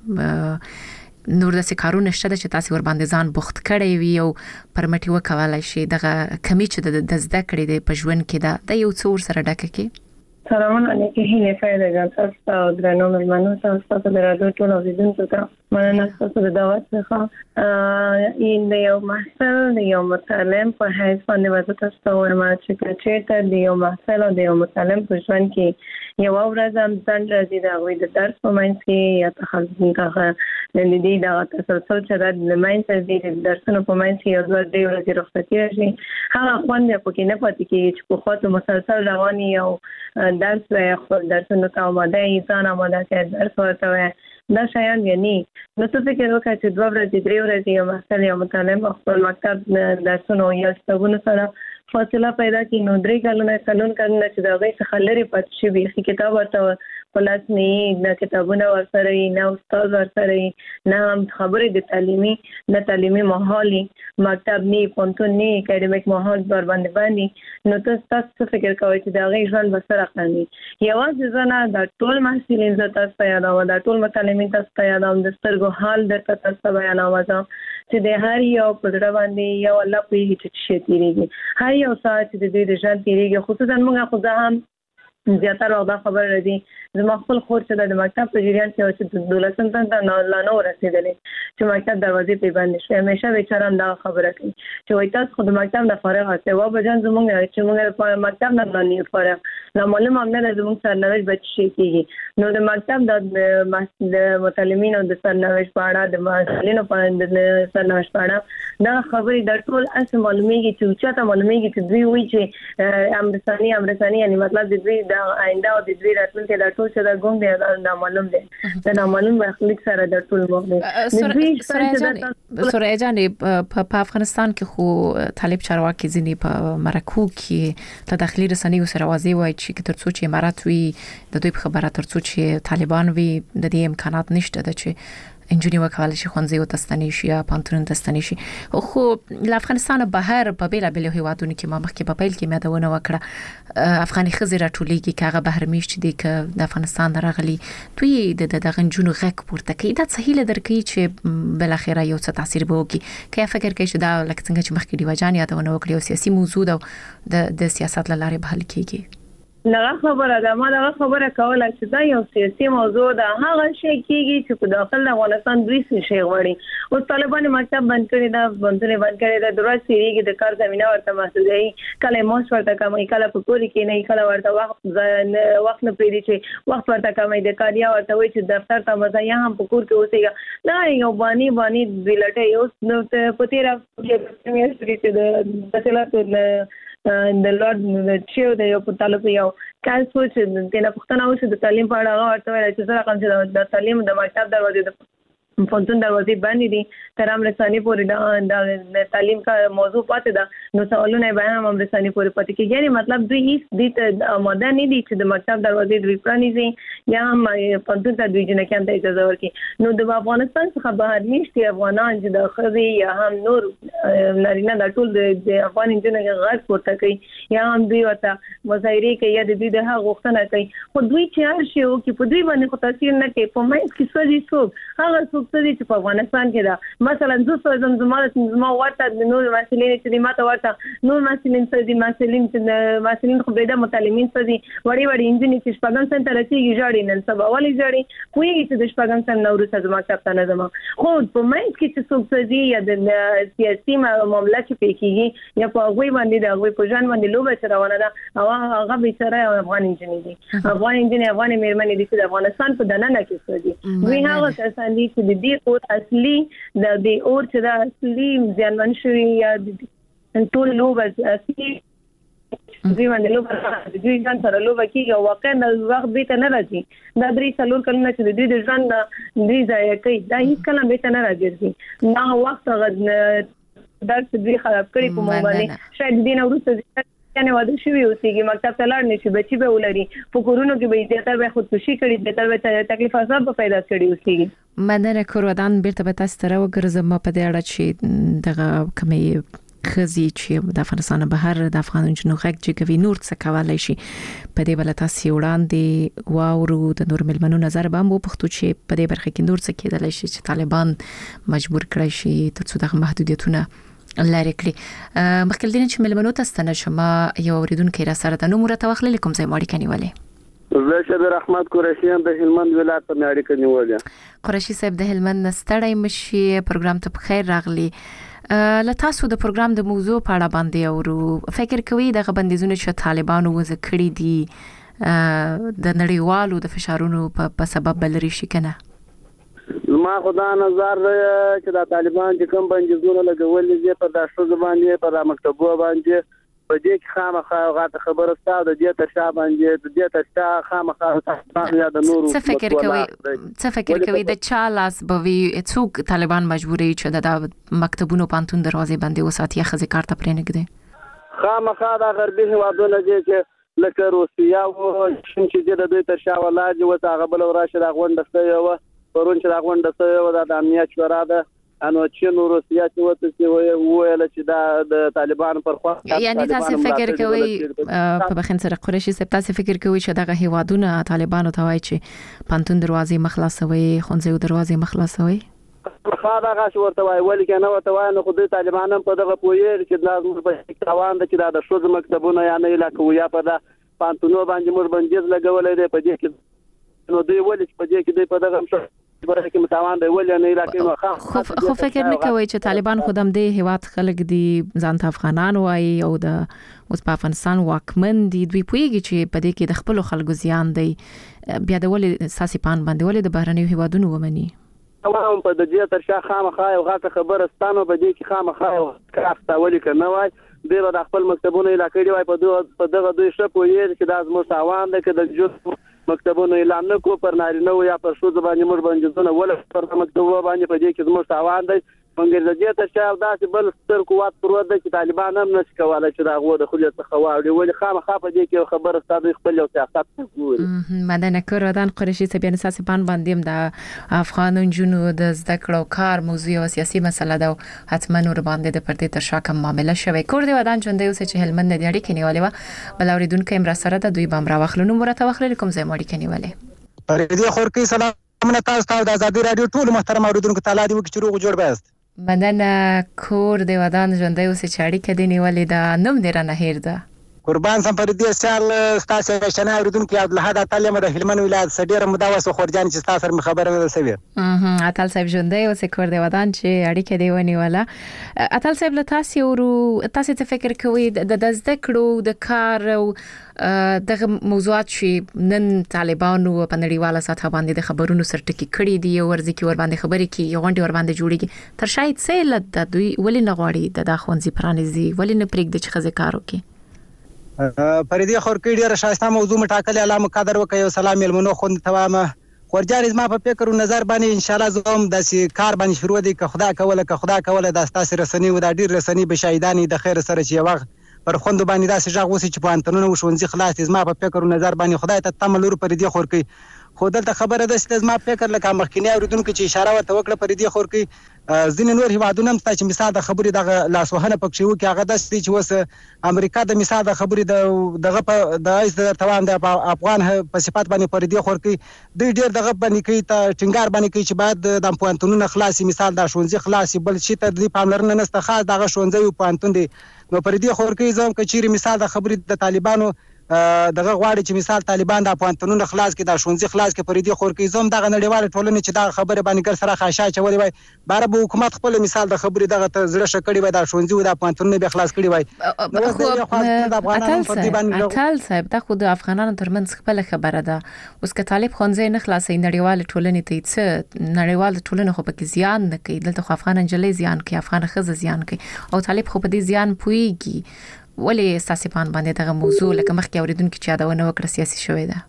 نور داسې کارونه شته چې تاسو ور باندې ځان بوخت کړی وي او پرمټي وکولای شي دغه کمی چې د زده کړې د پښون کې دا د یو څور سره ډکه کې سلام علیکم هیله فایده جان تاسو او درنو ملمنو تاسو د رادیو ټول اوریدونکو ته مننه تاسو د دعوت څخه این د یو محصل د یو متعلم په حیث باندې وځه تاسو ورما چې چې د یو محصل او د یو متعلم په ژوند کې یو ورځ هم ځان راځي دا وي د درس په منځ کې یا تخصصي کاغه د دې د تسلسل چې د منځ کې د درسونو په منځ کې یو ځل دی ورځې رخصتي راشي هغه خوند په کې نه پاتې کېږي چې په خاطر مسلسل رواني او درس وای خپل درسونو ته آماده انسان آماده کې درس ورته دا شایان یعنی نو څه فکر وکړئ چې دوه ورځې درې ورځې یو محصل یا متعلم خپل مکتب درسونو یا کتابونو سره فاصله پیدا کړي نو درې کلونه کلون کلونه چې دا غي څخه لري پاتې شي به کتاب ورته پلاس نه د کتابونو ورسره نه استاد ورسره نه خبرې د تعلیمي د تعلیمي ماحول مکتب نه پونتون نه اکیډمیک ماحول بر باندې باندې نو تاسو فکر کوئ چې دا غي ژوند بسره کوي یوازې ځنه د ټول محصلین ز تاسو په یاد او د ټول متعلمین تاسو په یاد او د سترګو حال د تاسو بیان اوازه چې د هر یو په ډېر باندې یو الله په هیڅ شي تیریږي هر یو ساعت د دې د ژوند تیریږي خصوصا موږ خو ځه هم زیاتره وخت خبر راځي زما خپل خور چې د مکتب په جریان کې چې دولسم ته نه لا نو رسیدلې چې مکتب دروازې په باندې شوه همیشه بیچاره دا خبره کوي چې وای تاسو خود مکتب نه فارغ هسته و بجان زمونږ چې موږ په مکتب نه باندې فارغ نو معلومه هم نه زموږ سرنوشت به شي کیږي نو د مکتب د متعلمین او د سرنوشت په اړه د مسؤلینو په سرنوشت په اړه دا خبرې د ټول اس معلومیږي چې چاته معلومیږي چې دوی وایي چې امرسانی امرسانی یعنی مطلب د دوی د آینده او د دوی راتلونکي د ټول څه د ګوند دی دا معلوم دی دا نامعلوم مخلوق سره د ټول مخلوق سورې جان په افغانستان کې خو طالب چارواکي ځنی په مرکو کې د داخلي رسنیو سره واضح وایي چې ترڅو چې امارات وي د دوی په خبره ترڅو چې طالبان وي د دې امکانات نشته د چې انجونی وکول شي خونځي او تستنی شي یا پانتون تستنی شي خو د افغانستان بهر په بیل بیل هیوادونو کې ما مخکې په پیل کې مدونه وکړه افغاني خزر ټولېږي کاغه بهر میشت دي ک د افغانستان درغلي دوی د دغه انجونو غک پورته کوي دا سهيله درکې چې بل اخره یو څه تاثیر به وکړي کله فکر کوي چې دا لکه څنګه چې مخکې دی وجان یادونه وکړي او سیاسي موضوع د د سیاست لاره به حل کیږي لغه خبره ده ما دغه خبره کوله چې دا یو سیاسي موضوع ده هغه شی کیږي چې په داخل افغانستان دوی څه شی غواړي او طالبان مکتب بند کړی دا بندونه بند کړی دا دروازه سریږي د کار زمينه ورته محدودي کله موس ورته کمای کله په کور کې نه کله ورته وخت وخت نه پریدي چې وخت ورته کمای د کاریا ورته وي چې دفتر ته مزه یا هم په کور کې اوسېږي دا یو باندې باندې بلټه یو نو په تیر په میاشتې کې د بچلات د لورد چیو د یو په طالب یو کال سوچ د نه پښتنه اوسه د تعلیم په اړه ورته ویل چې سره کوم چې د تعلیم د مکتب دروازې د فونتون دروازې باندې دي تر هم رساني پورې د تعلیم کا موضوع پاتې ده نو سوالونه به هم رساني پورې پاتې کیږي یعنی مطلب دوی هیڅ د ماده نه دي چې د مکتب دروازې دوی پرانیزي یا هم فونتون ته دوی جنکه هم اجازه ورکړي نو د افغانستان څخه بهر نشته افغانان چې د خزي یا هم نور نارینه د ټول د افغان انجنونو غږ پورته کوي یا هم دوی وته مظاهره کوي یا د دوی د هغه غوښتنه کوي خو دوی چې هر شی وکړي په دوی باندې خو تاثیر نه کوي په مې کې څه دي څوک هغه څوک چې په افغانستان کې دا مثلا زه زمزمه زمزمه ورته د نور مسلې چې ماته ورته نور مسلین څه دي مسلین چې مسلین خو به د متعلمین څه دي وړي وړي انجنیر چې شپږم سن ته رسیدي جوړي نن سبا ولې جوړي کوی چې د شپږم سن نورو څه ما کتاب نه زما خو په مې کې چې څوک څه دي یا د سیاسي معاملات چې پکېږي یا په غوي باندې د غوي په ځان باندې لوبه چرونه ده او هغه به سره افغان انجنیر دي افغان انجنیر افغان مېرمنې دي چې د افغانستان په دننه کې څه دي دوی هغه کسان دي چې د دې او اصلي د دې اور چې دا اصلي ځانون شوی یا د ټول لوبه اصلي دوی باندې لوبه دوی ځان سره لوبه کیږي او واقعا د وخت به ته نه راځي دا درې څلور کلونه چې دوی د ځان دوی ځای کوي دا هیڅ کله به ته نه راځي نه وخت غد درس دوی خراب کړي په مو باندې شاید دین ورسته کنه واده شوی اوسېږي مکتب ته لاړ نشي بچي به ولري په کورونو کې به زیاتره به خودکشي کړي د تر به تکلیف اصاب به پیدا کړي اوسېږي مدنه کورودان بیرته به تاسو ته وګرځم په دې اړه چې دغه کمې خزي چې د افغانستان بهر د افغان جنو غږ چې کوي نور څه کولای شي په دې بل تاسو وړاندې واورو د نور ملمنو نظر به مو پښتو چې په دې برخه کې نور څه کېدلی شي چې طالبان مجبور کړي شي ترڅو دغه محدودیتونه لری کړی مخکې دین چې ملمنو ته ستنه شمه یو اوریدونکو را سره د نو مرته واخلې کوم ځای ماړی کني ولې زه شبیر احمد قریشی هم د هلمند ولایت په ماړی کني ولې قریشی صاحب د هلمند نستړی مشي پروګرام ته بخیر راغلی ل تاسو د پروګرام د موضوع په اړه باندې اورو فکر کوي د بندیزونو چې طالبانو وځ کړی دي د نړیوالو د فشارونو په سبب بلري شي کنه ما خدا نظر چې د طالبان چې کوم بندیزونه لګول دي په داشو باندې په مکتبو باندې په دې کې خامخا غاټه خبره ستاسو د دې تر شا باندې د دې تر شا خامخا تاسو یا د نورو څه فکر کوي څه فکر کوي د چا لاس بوي څوک طالبان مجبوري چې د مکتبونو پانتون دروازې باندې وساتي خزي کارت پرې نګدي خامخا د غربي هوادونو چې لکه روسیا او چې د دوی تر شا ولادي او هغه بل راشه د غونډه یو پرون چې دا غونډه سره د امنیت شورا ده انو چې نو روسیا چې وته چې ویل چې دا د طالبان پر خوا یعنی تاسو فکر کوئ په بخین سره قریشي صاحب تاسو فکر کوئ چې دغه هیوادونه طالبانو ته وایي چې پانتون دروازې مخلاصوي خونځو دروازې مخلاصوي خاطر غاښ ورته وایي ولې کنه ورته وایي نو خو د طالبانو په دغه پوهیر چې لازم په توان د چې د شوز مکتبونه یا نه علاقه ویا په دا پانتونو باندې مر بندیز لګولې ده په دې کې نو دوی ولې په دې کې دوی په دغه برخه کې متوان دی ولې نه علاقې نو خو خو فکر نه کوي چې طالبان خودم دې هیواد خلک دي ځان ته افغانان وایي او د اوس په افغانستان واکمن دي دوی پوهیږي چې په دې کې د خپل خلکو زیان دی بیا د ولې ساسي پان باندې ولې د بهرنیو هیوادونو ومني تمام په د دې تر شا خامخا یو غاټه خبره ستانو په دې کې خامخا یو کارخته ولې کنه وای ډیر د خپل مکتبونو علاقې دی وای په دغه په دغه دوی شپو یې چې د ازمو تاوان ده کې د جو مکتبونو اعلان نه کو پر نارینه یا پر شو زبانی مر باندې ځنه ول پر مکتبو باندې په دې کې زموږ تاوان دی مونږ د دې ته شاو داسې بل ستر قوت پروت دی چې طالبان هم نشي کولای چې دا غو د خلیت څخه واړي ولې خامخا په دې کې خبره ستاسو خپل یو سیاست ګوري مدنه کورودان قریشي سبیان اساسي پان باندې د افغان جنو د زده کړو کار موضوع او سیاسي مسله ده حتما نور باندې د پردي تر شا کوم معاملې شوي کور دی ودان ژوند یو چې هلمند د اړیکې نیولې و بل اوریدونکو امر سره د دوی بام راوخلونو مرته وخلل کوم ځای مړی کې نیولې پردي خور کې سلام نه تاسو ته د ازادي رادیو ټول محترم اوریدونکو تعالی دی وکړي روغ جوړ بست مدنه کور دی ودان ژوند یو چې اړیکې دی نیولې ده نوم دی را نه هیر ده قربان سم پر دې سال ستاسو شنه اوریدونکو عبد الحد تعلیم د هلمند ولایت سډیر مداوس خورجان چې تاسو سره خبره ده سوي اه اتل صاحب ژوند یو چې کور دی ودان چې اړیکې دی ونیوله اتل صاحب له تاسو ورو تاسو ته فکر کوي د زده کړو د کار او دغه موضوعات چې نن طالبانو په نړیواله سطح باندې د خبرونو سرټکی کړي دي او ورځي کې ور باندې خبرې کې یو غونډه ور باندې جوړیږي تر شاید څه لد دوی ولې نه غواړي د داخونځي پرانیزي ولې نه پرېږدي چې خزه کار وکړي پردي خور کې ډیره شایسته موضوع مټاکلې علامه قدر وکي او سلام ملمنو خوند توامه خورجان زما په فکر او نظر باندې ان شاء الله زوم د کار باندې شروع دي که خدا کوله که خدا کوله د تاسو رسنی و د ډیر رسنی بشایدانی د خیر سره چې یو پر خوند باندې داسې ځاغ وسی چې په انټرنیټ وشونځي خلاص زما په فکر او نظر باندې خدای ته تملور پردي خور کې خو دلته خبره ده چې زما فکر لکه مخکینی اوریدونکو چې اشاره ورته وکړه پردي خور کې ځینې نور هیوادونه هم چې مثال د خبرې د لاسوهنه پکښې وکړي هغه داسې چې اوس امریکا د مثال د خبرې د دغه په د ایس د توان د افغان په صفات باندې پردي خور کې دوی ډېر دغه باندې کوي ته ټینګار باندې کوي چې باید د پوهنتونونو خلاصي مثال د ښوونځي خلاصي بل شي ته د پاملرنه نشته خاص دغه ښوونځي او پوهنتون دی نو پردي خور کې زم کچېری مثال د خبرې د طالبانو دغه غواړي چې مثال طالبان د پوهنتونونو خلاص کې د ښوونځي خلاص کې پردي خور کې زم دغه نړیواله ټولنه چې دا خبره باندې ګر سره خاصه چولې وای بار به حکومت خپل مثال د خبرې دغه ته زړه شکړې وای د ښوونځي او د پوهنتونونو به خلاص کړي وای نو د افغانانو په دې باندې اتل صاحب دا خو د افغانانو ترمنځ خپل خبره ده اوس که طالب ښوونځي نه خلاصي نړیواله ټولنه ته څه نړیواله ټولنه خو پکې زیان نه کوي دلته خو افغان انجلې زیان کوي افغان خزه زیان کوي او طالب خو په دې زیان پويږي ولې ساسي پان باندې دغه موضوع لکه مخکې اوریدونکو چې یادونه وکړه سیاسي شوې ده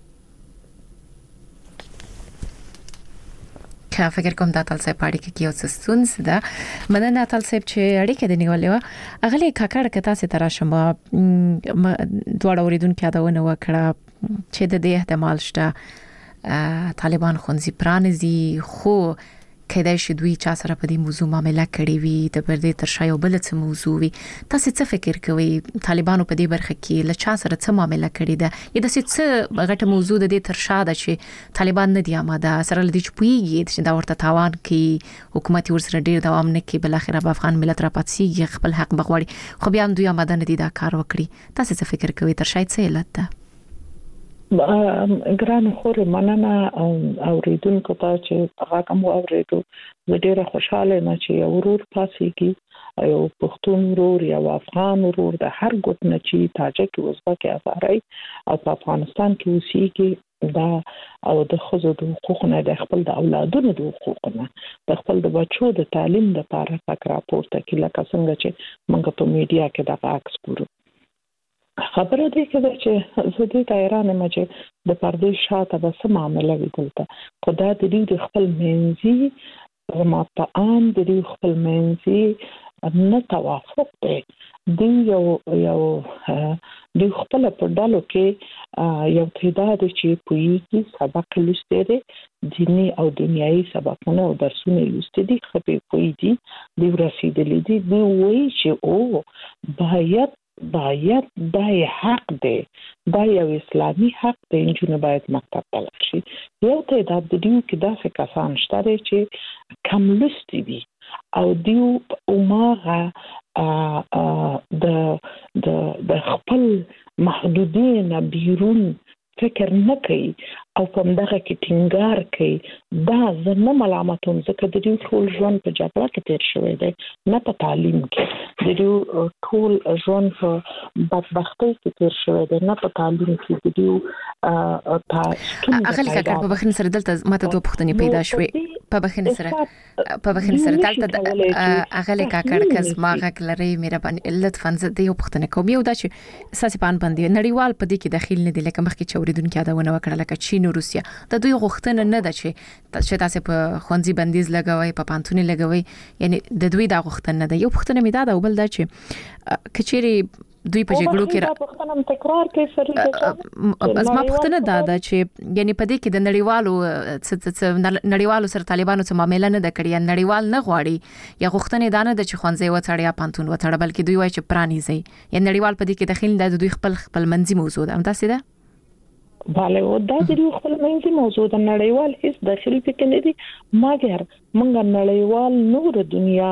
که فکر کوم د اتل صاحب اړیکه کې اوس ستونزه ده مننه اتل صاحب چې اړیکه د نیولې و اغلی کاکړ کته سي تر شم دوړ اوریدونکو یادونه وکړه چې د دې احتمال شته طالبان خونځي پرانیزي خو کله چې دوی چا سره په دې موضوع معاملې کړې وي د پردې تر شا یو بل څه موضوع وي تاسو څه فکر کوئ طالبانو په دې برخه کې له چا سره څه معاملې کړې ده یا د څه غټه موضوع د دې تر شا ده چې طالبان نه دی آماده سره لدی چې پویږي چې دا ورته تاوان کوي حکومت ورسره ډیر دوام نه کوي بل اخر به افغان ملت را پاتسي خپل حق بغواړي خو بیا دوی آماده نه دي دا کار وکړي تاسو څه فکر کوئ تر شا څه علت ده ګران خور مننه اوریدونکو ته چې هغه کوم اوریدو زه ډیره خوشاله یم چې یو ورور پاسېږي یو پښتون ورور یا افغان ورور د هر ګوت نه چې تاجک ازبک افغاني او په افغانستان کې اوسېږي دا او د خزو د حقوقو د خپل د اولادونو د حقوقو نه د خپل د بچو د تعلیم لپاره فکر راپورته کې لکه څنګه چې موږ په میډیا کې د عکس ګورو خبره دې کړه چې زه دې تایران ما چې د پردې شاته به سم معاملې وکړه خدا دې د خپل منځي ما په ان دې خپل منځي نه توافق دی دی یو یو د خپل په ډالو کې یو تعداد چې پویږي سبق لسته دي دینی او دنیایي سبقونه او درسونه لسته دي خپې پوی دي د رسیدلې دي دی وایي چې او باید باید دا حق دی دا یو اسلامي حق دی چې باید مکتب ته لاړ شي یو تعداد د دیو کې داسې کسان شته چې کم لستی دي او دیو عمره د د د خپل محدودین بیرون فکر نه کوي او په دغه کې ټینګار کوي دا زنه ملامتوم ځکه د دې ټول ژوند په جګړه کې تیر شوی دی نه په تعلیم کې د دې ټول ژوند په بدبختۍ کې تیر شوی دی نه په تعلیم کې د دې په اغلی کاکړ په بخښنې سره دلته ماته دوه پوښتنې پیدا شوې په بخښنې سره په بخښنې سره دلته اغلی کاکړ کز ما غږ لري مهرباني لطفا زه د یو پوښتنه کوم یو دا چې اساسي پان باندې نړیوال په دې کې داخل نه دي لکه مخکې چوریدونکو یادونه وکړه لکه چین او روسیا د دوی غوښتنه نه ده چې چې تاسو په خوندزي بندیز لګوي په پانتونی لګوي یعنی د دوی دا غوښتنه نه ده یو پوښتنه مې دا ده بل دا چې کچيري دوی په جګړو کې را پښتنم تکرار کوي فرید بس ما پښتنه دا ده چې یعنی په دې کې د نړیوالو نړیوالو سره طالبانو سره معاملې نه د کړی نړیوال نه غواړي یا غوښتنه دا نه ده چې خوندزي وڅړي یا پانتون وڅړي بلکې دوی وایي چې پرانیزي یا نړیوال په دې کې داخل د دوی خپل خپل منځي موضوع ده هم تاسو ده bale o da د خپل منځي موضوع د نړیوال هیڅ داخلي فکر نه دي مګر موږ نړیوال نور دنیا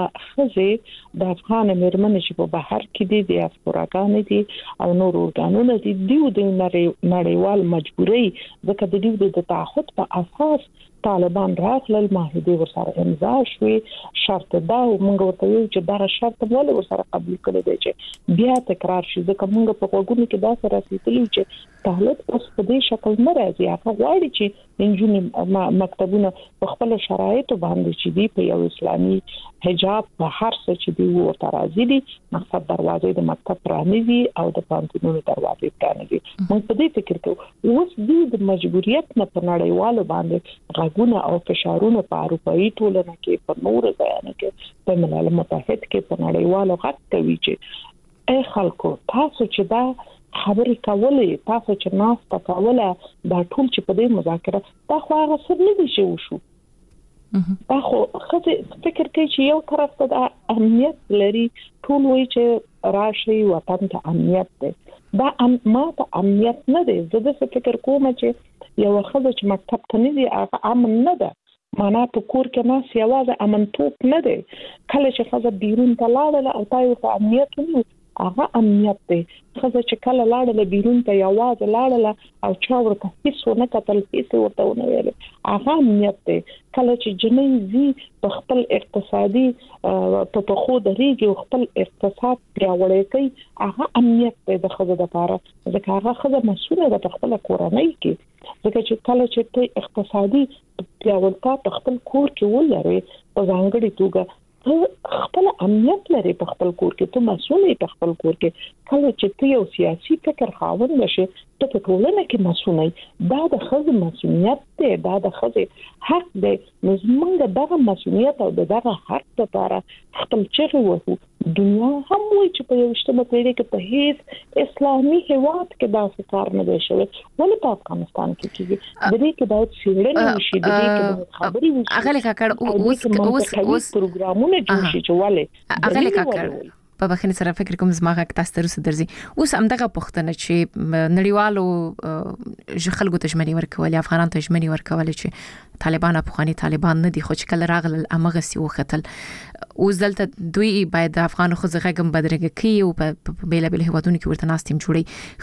خزه د افغان مرمنې چې په بهر کې دي د افراګان دي او نور اورګانونه دي دیو د نړیوال مجبوري ځکه د دیو د تعهد په اساس طالبان راغلل معاهده ورسره امضا شوې شرط دا موږ ورته یو چې دا شرط ول ورسره قبول کړی دی چې بیا تکرار شي ځکه موږ په وګونو کې دا سره رسیدلی چې طالب اوس په دې شکل نه راځي هغه غواړي چې انجونې مکتبونه په خپل شرایطو باندې چې دی په یو اسلامي حجاب په هر څه چې دی ورته راځي دي مقصد دروازې د مکتب پرانیزي او د پانتونونو دروازې پرانیزي موږ په دې فکر کوو اوس دې د مجبوریت نه په نړیوالو باندې غوونه او فشارونه په اروپאי ټولنه کې په نور ځایونو کې په ملل متحد کې په نړیوالو غږ کوي چې اي خلکو تاسو چې دا خبرې کولې تاسو چې ناس تکوله دا ټول چې په دې مذاکره دا خو هغه سر نه دي چې وشو دا خو خځه فکر کوي چې یو طرف ته د امنیت لري ټول وایي چې راشي وطن ته امنیت دی دا ما ته امنیت نه دی زه د فکر کوم چې یو خځه چې مکتب ته نه دی هغه امن نه ده معنا په کور کې نه سیاوازه امن توپ نه دی کله چې خځه بیرون ته لاړه او تاسو ته امنیت نه هغه امنیت دی خزه چې کله لاړه بیرون ته یوازې لاړه او چا ورته هیڅ نه کتل هیڅ ورته نه ویل هغه امنیت دی کله چې جنۍ زی په خپل اقتصادي په پخو درېږي او خپل اقتصاد پیاوړی کوي هغه امنیت دی د خزه لپاره ځکه هغه خزه مسؤله ده په خپل کورنۍ کې ځکه چې کله چې ته اقتصادي پیاوړتیا په خپل کور کې ولري په ځانګړي توګه خپل امنیت لري په خپل کور کې ته مسؤل یې په خپل کور کې کله چې ته یو سیاسي فکر خاوند نشې ته په ټولنه کې مسؤل یې دا د خځې مسؤلیت دی دا د خځې حق دی نو موږ دغه مسؤلیت او دغه حق لپاره خپل چغې وهو دنیا هم وایي چې په یوشتمه پیړۍ کې په هیڅ اسلامي هیواد کې دا کار نه دی شوی ولې په افغانستان کې کېږي د دې کې باید څېړنې وشي د دې کې باید خبرې وشي هغه کاکړ اوس اوس پروګرامونه جوړ شي چې ولې هغه کاکړ په بخښنې سره فکر کوم زماغه تاسو ته رسې درځي اوس همدغه پښتنه چې نړیوالو خلکو ته ژمنې ورکول افغانانو ته ژمنې ورکول چې طالبان افغاني طالبان نه دي خو چې کله راغل امغه سی وختل اوس دلته دوی باید د افغان خو زغم بدرګه کوي او په بیل بیل هوادونو کې ورته ناستیم جوړي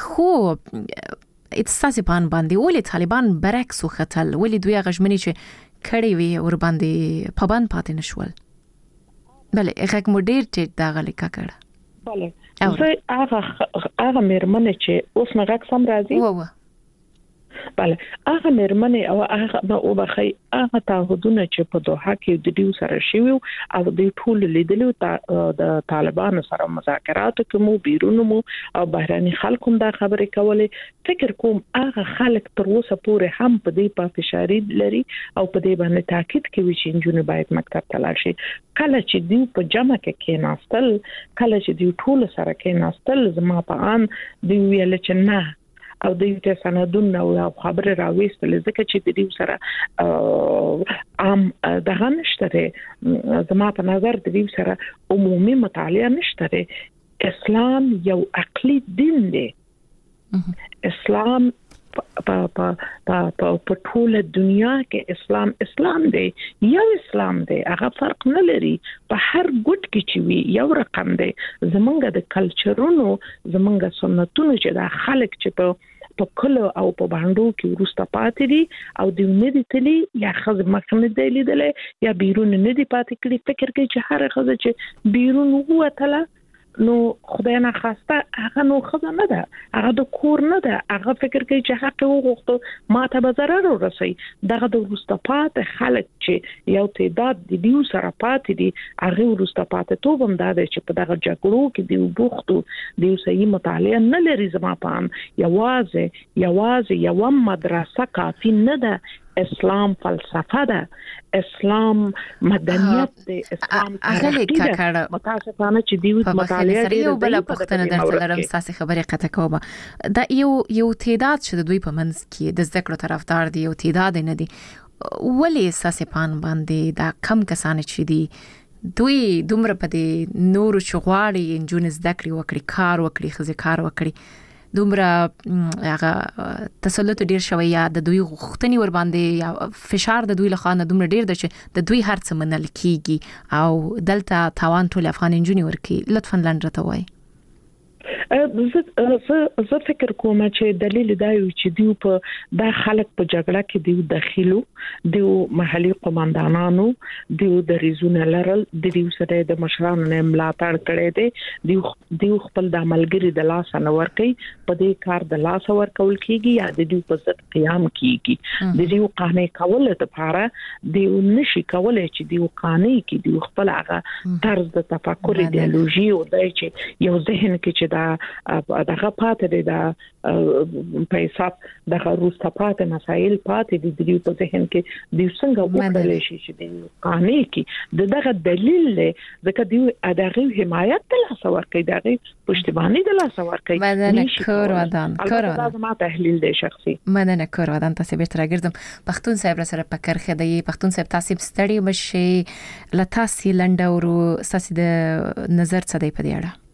خو اتصاسي پان باندې ولې طالبان برعکس وختل ولې دوی غژمنې چې کړي وي ور باندې پابند پاتې نشول بله هغه مو ډیر چې دا غلي کاکړه بله زه هغه هغه مېرمنې چې اوس مغه سم راځي و بله هغه مېرمنې او هغه نو وبخي هغه تعهدونه چې په دوحه کې د دیو سره شوی او د ټول لیدلو د طالبانو سره مذاکرات کوم بیرون مو او بهراني خلکو دا خبرې کولې فکر کوم هغه خلک تر اوسه پورې هم په دې په فشاري لري او په دې باندې تاکید کوي چې انجونې باید مکتب ته لاړ شي کله چې دیو په جمع کې کېناستل کله چې دیو ټول سره کېناستل زما په ان دی ویل چې نه او د یو سندونه او خبره راوېستل ځکه چې د دې سره ام دغه نشته زما په نظر د دې سره عمومي مطالعه نشته اسلام یو عقلي دین دی اسلام په په په په ټول دنیا کې اسلام اسلام دی یو اسلام دی هغه فرق نه لري په هر ګوټ کې چې وي یو رقم دی زمونږ د کلچرونو زمونږ سنتونو چې د خلک چې په په کله او په باندې کې ورسته پاتې دي او د نه دي تلي یا خزه مخنه دی لیدلې یا بیرون نه دي پاتې کړي. فکر کوي چې هر خزه چې بیرون ووتله نو خدای نه خواسته هغه نو خزه نه ده، هغه د کور نه ده، هغه فکر کوي چې حق وغوښته ماته به ضرر ورسي. دغه د ورسته پاتې خلک چې یو تعداد د دیو سره پاتې دي هغه ورسته پاتې توبم دا ده چې په دغه جګړو کې دی وبختو دی صحیح مطالعه نه لري. زما پام یوازې یوازې یو مدرسه کافی نه ده. اسلام فلسفه ده، اسلام مدنیت ده، اسلام تاریخ ده. متاسفانه چې دیو مطالعه سره یو بل پښتنه درته لرم ساسي خبره قطع کوم. دا یو یو تعداد چې د دوی په منځ کې د ذکر طرفدار دي، یو تعداد نه دي. ولی ساسي پان باندې دا کم کسان چې دي دوی دومره په دې نور شغواړي انجون ذکر وکړي، کار وکړي، خزه کار وکړي، دومره هغه تسلط ډیر شوی یا د دوی غوښتنې ور باندې یا فشار د دوی له خوا نه دومره ډیر د چې د دوی هرڅ منل کیږي او دلته تاوان ټول افغان انجونی ورکی. لطفاً لنډه وای. زه زه فکر کوم چې دلیل دا یو چې دیو په د خلک په جګړه کې دیو داخلو، دیو محلي قومندانانو، دیو د ریزونه لرل، دیو سره د مشرانو نه ملاتړ کړي دي، دیو دیو خپل د عملګری د لاس نه ورکي په دې کار د لاس ورکول کیږي یا د دیو په ضد قیام کیږي. د دیو قانې کول لپاره دیو نشي کولای چې دیو قانې کې دیو خپل هغه طرز د تفکر ایدئولوژي او د چې یو ذهن کې چې دا دغه پاتې دي دا په حساب دغه روسته پاتې مسایل پاتې دي د په ذهن کې د څنګه وکړل شي چې د قانون کې دغه دلیل له ځکه دی دغه حمایت د لاس ورکړي دغه پښتیبانی د لاس ورکړي. مننه کور ودان کور ودان ما تحلیل دی شخصي. مننه کور ودان تاسو به تر راګرځم. پښتون صاحب سره پکر خدای پښتون صاحب تاسو ستړي مشه لتاسي لنډه ورو ساسي د نظر څه دی په دې اړه؟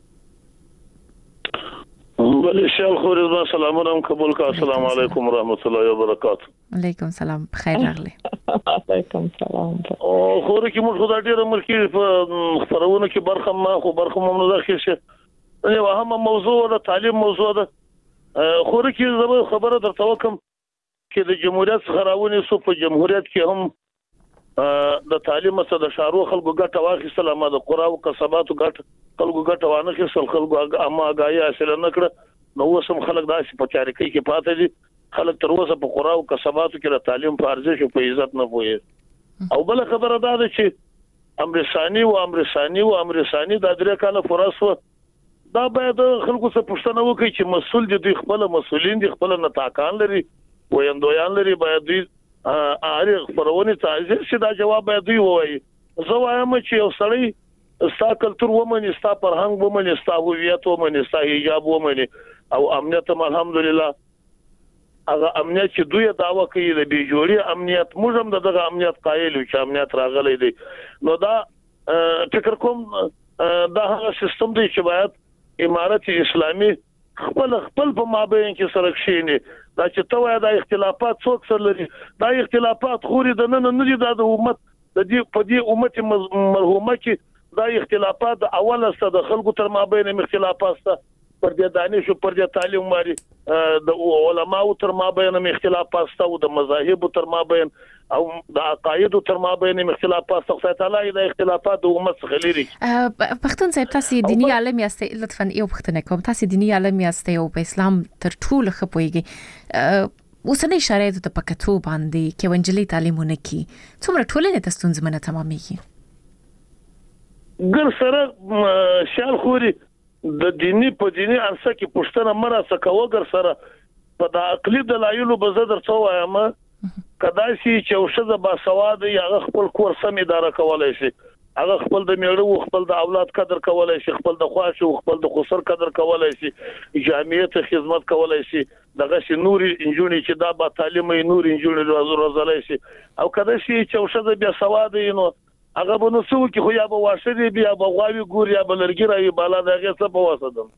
بله شال خوري زما سلامونه قبول کا. السلام علیکم ورحمت الله وبرکاته. علیکم سلام بخیر راغلی. علیکم سلام. او خوري کې موږ خدای ډیر ملکی په خبرونه کې برخه ما خو برخه مو نه داخل شي. یو اهم موضوع د تعلیم موضوع ده. خوري کې زما خبره درته وکم چې د جمهوریت خراونې سو په جمهوریت کې هم د تعلیم سره د شارو خلکو ګټه واخیستل، ما د قرا او کسباتو ګټه خلکو ګټه وانه خیستل، خلکو اما غایا اصل نه کړ. نو وسم خلک داسې په چارکۍ کې پاتې دي. خلک تر اوسه په قرا او کسباتو کې د تعلیم په ارزښت او په عزت نه پوهي. او بل خبره دا ده چې امرسانی او امرسانی او امرسانی د درې کاله فرصو دا باید خلکو څخه پوښتنه وکړي چې مسول دي خپل مسولین دي خپل نتاکان لري ویندویان لري، باید دوی اړ خبرونه تعزیز شي. دا جواب باید دوی وایي. زه وایم چې یو سړی ستا کلتور ومني، ستا فرهنګ ومني، ستا هویت ومني، ستا حجاب ومني او امنیت الحمدلله هغه امنیت چې دوی داوا کوي د بیجوړي امنیت، موږ هم دغه امنیت قایل یو چې امنیت راغلی دی. نو دا فکر کوم دا هغه سیستم دی چې باید امارت اسلامي خپل خپل په مابین کې سره کښینی. دا چې توای دا اختلافات څوک سره لري، دا اختلافات خوري د نن نه دي د امت د دې په دې امت مرحومه کې دا اختلافات د اول سره د خلکو تر مابین اختلافات سره پر دې دانش او پر دې تعلیم ماري د علماو تر مابین اختلافات سره او د مذاهب تر مابین او د عقاید تر مابین اختلافات سره تعالی د اختلافات د امت څخه لري. پښتون صاحب تاسو دینی عالم یاست، لطفا یو پښتنه کوم تاسو دینی عالم یاست او په اسلام تر ټولو خپويږي. اوسنۍ شرایط ته پکتو باندې کې ونجلي تعلیمونه کی څومره ټولنه تاسو زمونه تمامېږي؟ ګر سره شال خوري د دینی په دینی ارسه کې پښتنه مرسته کوو. ګر سره په د عقلي دلایلو به زه درته وایم کدای شي چې اوسه با سواد یا خپل کور سم اداره کولای شي، هغه خپل د میړو خپل د اولاد قدر کولای شي، خپل د خواش او خپل د خسر قدر کولای شي، جامعیت خدمت کولای شي، دغه شي نور انجونی چې دا با تعلیمي نور انجونی روزلای شي. او کدای شي چې اوسه بیا سواد نو هغه به نو څو کې خو یا به واشه دی بیا به غواوی ګور یا به لرګي راوي بالا دغه څه په واسطه.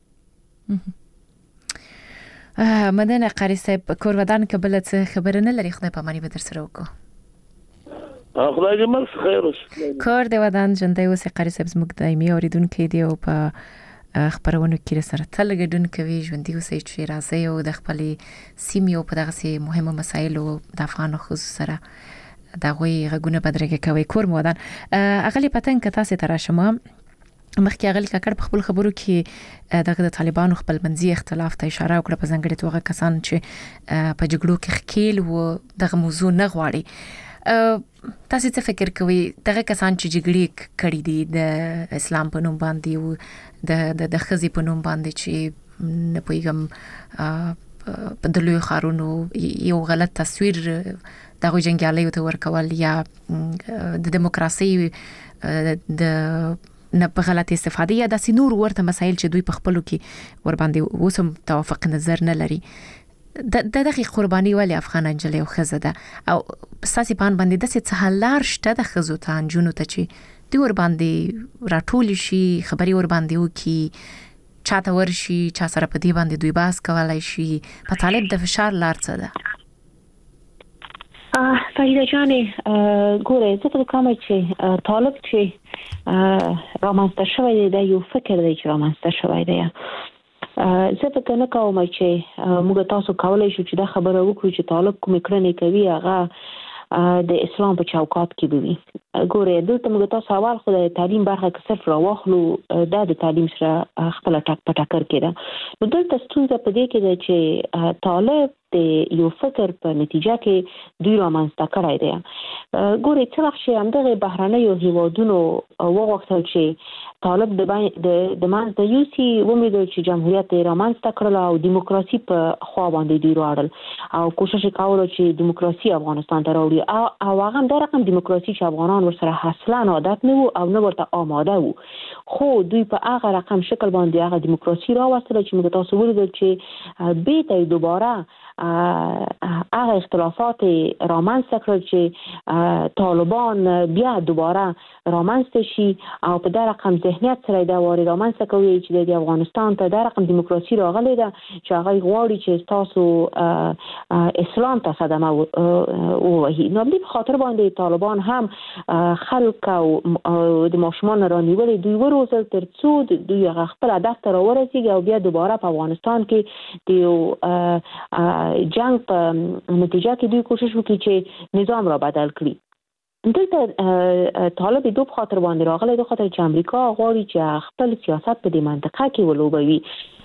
مدنه قاری صاحب کور ودان کبل څه خبر نه لري، خدای په مانی به در سره وکړو. خدای دې مل خیر وش. کور دی ودان جنده اوس قاری صاحب زموږ دایمي اوریدونکو دی او په خبرونه کې سره تل ګډون کوي ژوندۍ اوسئ چې راځي او د خپل سیمې په دغه سي مهمه مسایلو د افغان خصوصا دا غوي غونه بدرګه کوي کور مودان اغلی پتن که تاسو تر شمه مخکې اغلی کاکړ په خپل خبرو کې دغه د طالبانو خپل منځي اختلاف ته اشاره وکړه په ځنګړي توګه کسان چې په جګړو کې خکیل و دغه موضوع نه غواړي تاسو څه فکر کوئ دغه کسان چې جګړې کړې دي د اسلام په نوم باندې او د د خزي په نوم باندې چې نه پوهیږم په دلوي خارونو یو غلط تصویر دغه جنگیالي ته ورکول یا د دیموکراسي د نه په غلط استفاده یا د سينور ورته مسایل چې دوی په خپلو کې ور باندې وسم توافق نظر نه لري د دغه قرباني ولې افغان انجلې او خزه ده او ساسي پان باندې د څه حلار شته د خزو ته انجونو ته چې دوی ور باندې راټول شي خبري ور باندې وکي چاته ورشي چا سره په دې باندې دوی باس کولای شي په طالب د فشار لار څه ده اه فریده جانې ګوره زه په کومه چې طالب چې رامنځته شوی دی د یو فکر دی چې رامنځته شوی دی زه فکر نه کوم چې موږ تاسو کولای شو چې دا خبره وکړو چې طالب کوم کړنې کوي هغه د اسلام په چوکاټ کې دی ګوره دلته موږ تاسو اول خو د تعلیم برخه کې صرف راوخلو دا د تعلیم سره خپل ټاک پټاکر کړه نو دلته ستونزه په دې کې ده چې طالب د یو فکر په نتیجه کې دوی رامنځته کړی دی ګورې څه وخت چې همدغه بهرنیو هیوادونو وغوښتل چې طالب د د مانځ د یوسي ومېدل چې جمهوریت رامنځته کړل او دیموکراسي په خوا باندې دوی راړل او کوشش کاوه چې دیموکراسي افغانستان ته راوړي او هغه د رقم دیموکراسي چې افغانان ورسره اصلا عادت نه وو او نه ورته آماده وو خو دوی په هغه رقم شکل باندې هغه دیموکراسي راوستل چې موږ تاسو ولیدل چې به ته دوباره هغه اختلافات رامنځته کړل چې طالبان بیا دوباره رامنځته شي او په دغه رقم ذهنیت سره دا واري رامنځته کوي چې د افغانستان ته د رقم دیموکراسي راغلي ده چې هغه غواړي چې تاسو اسلام ته صدمه ووهي نو په خاطر باندې طالبان هم خلک او د ماشومان رانیولې دوی وروزل تر څو دوی خپل هدف ته ورسیږي او بیا دوباره په افغانستان کې د جنگ په نتیجه کې دوی کوشش وکړي چې نظام را بدل کړي دلته طالب دوه خاطر باندې راغلی د خاطر چې امریکا غواړي چې خپل سیاست په دې منطقه کې ولوبوي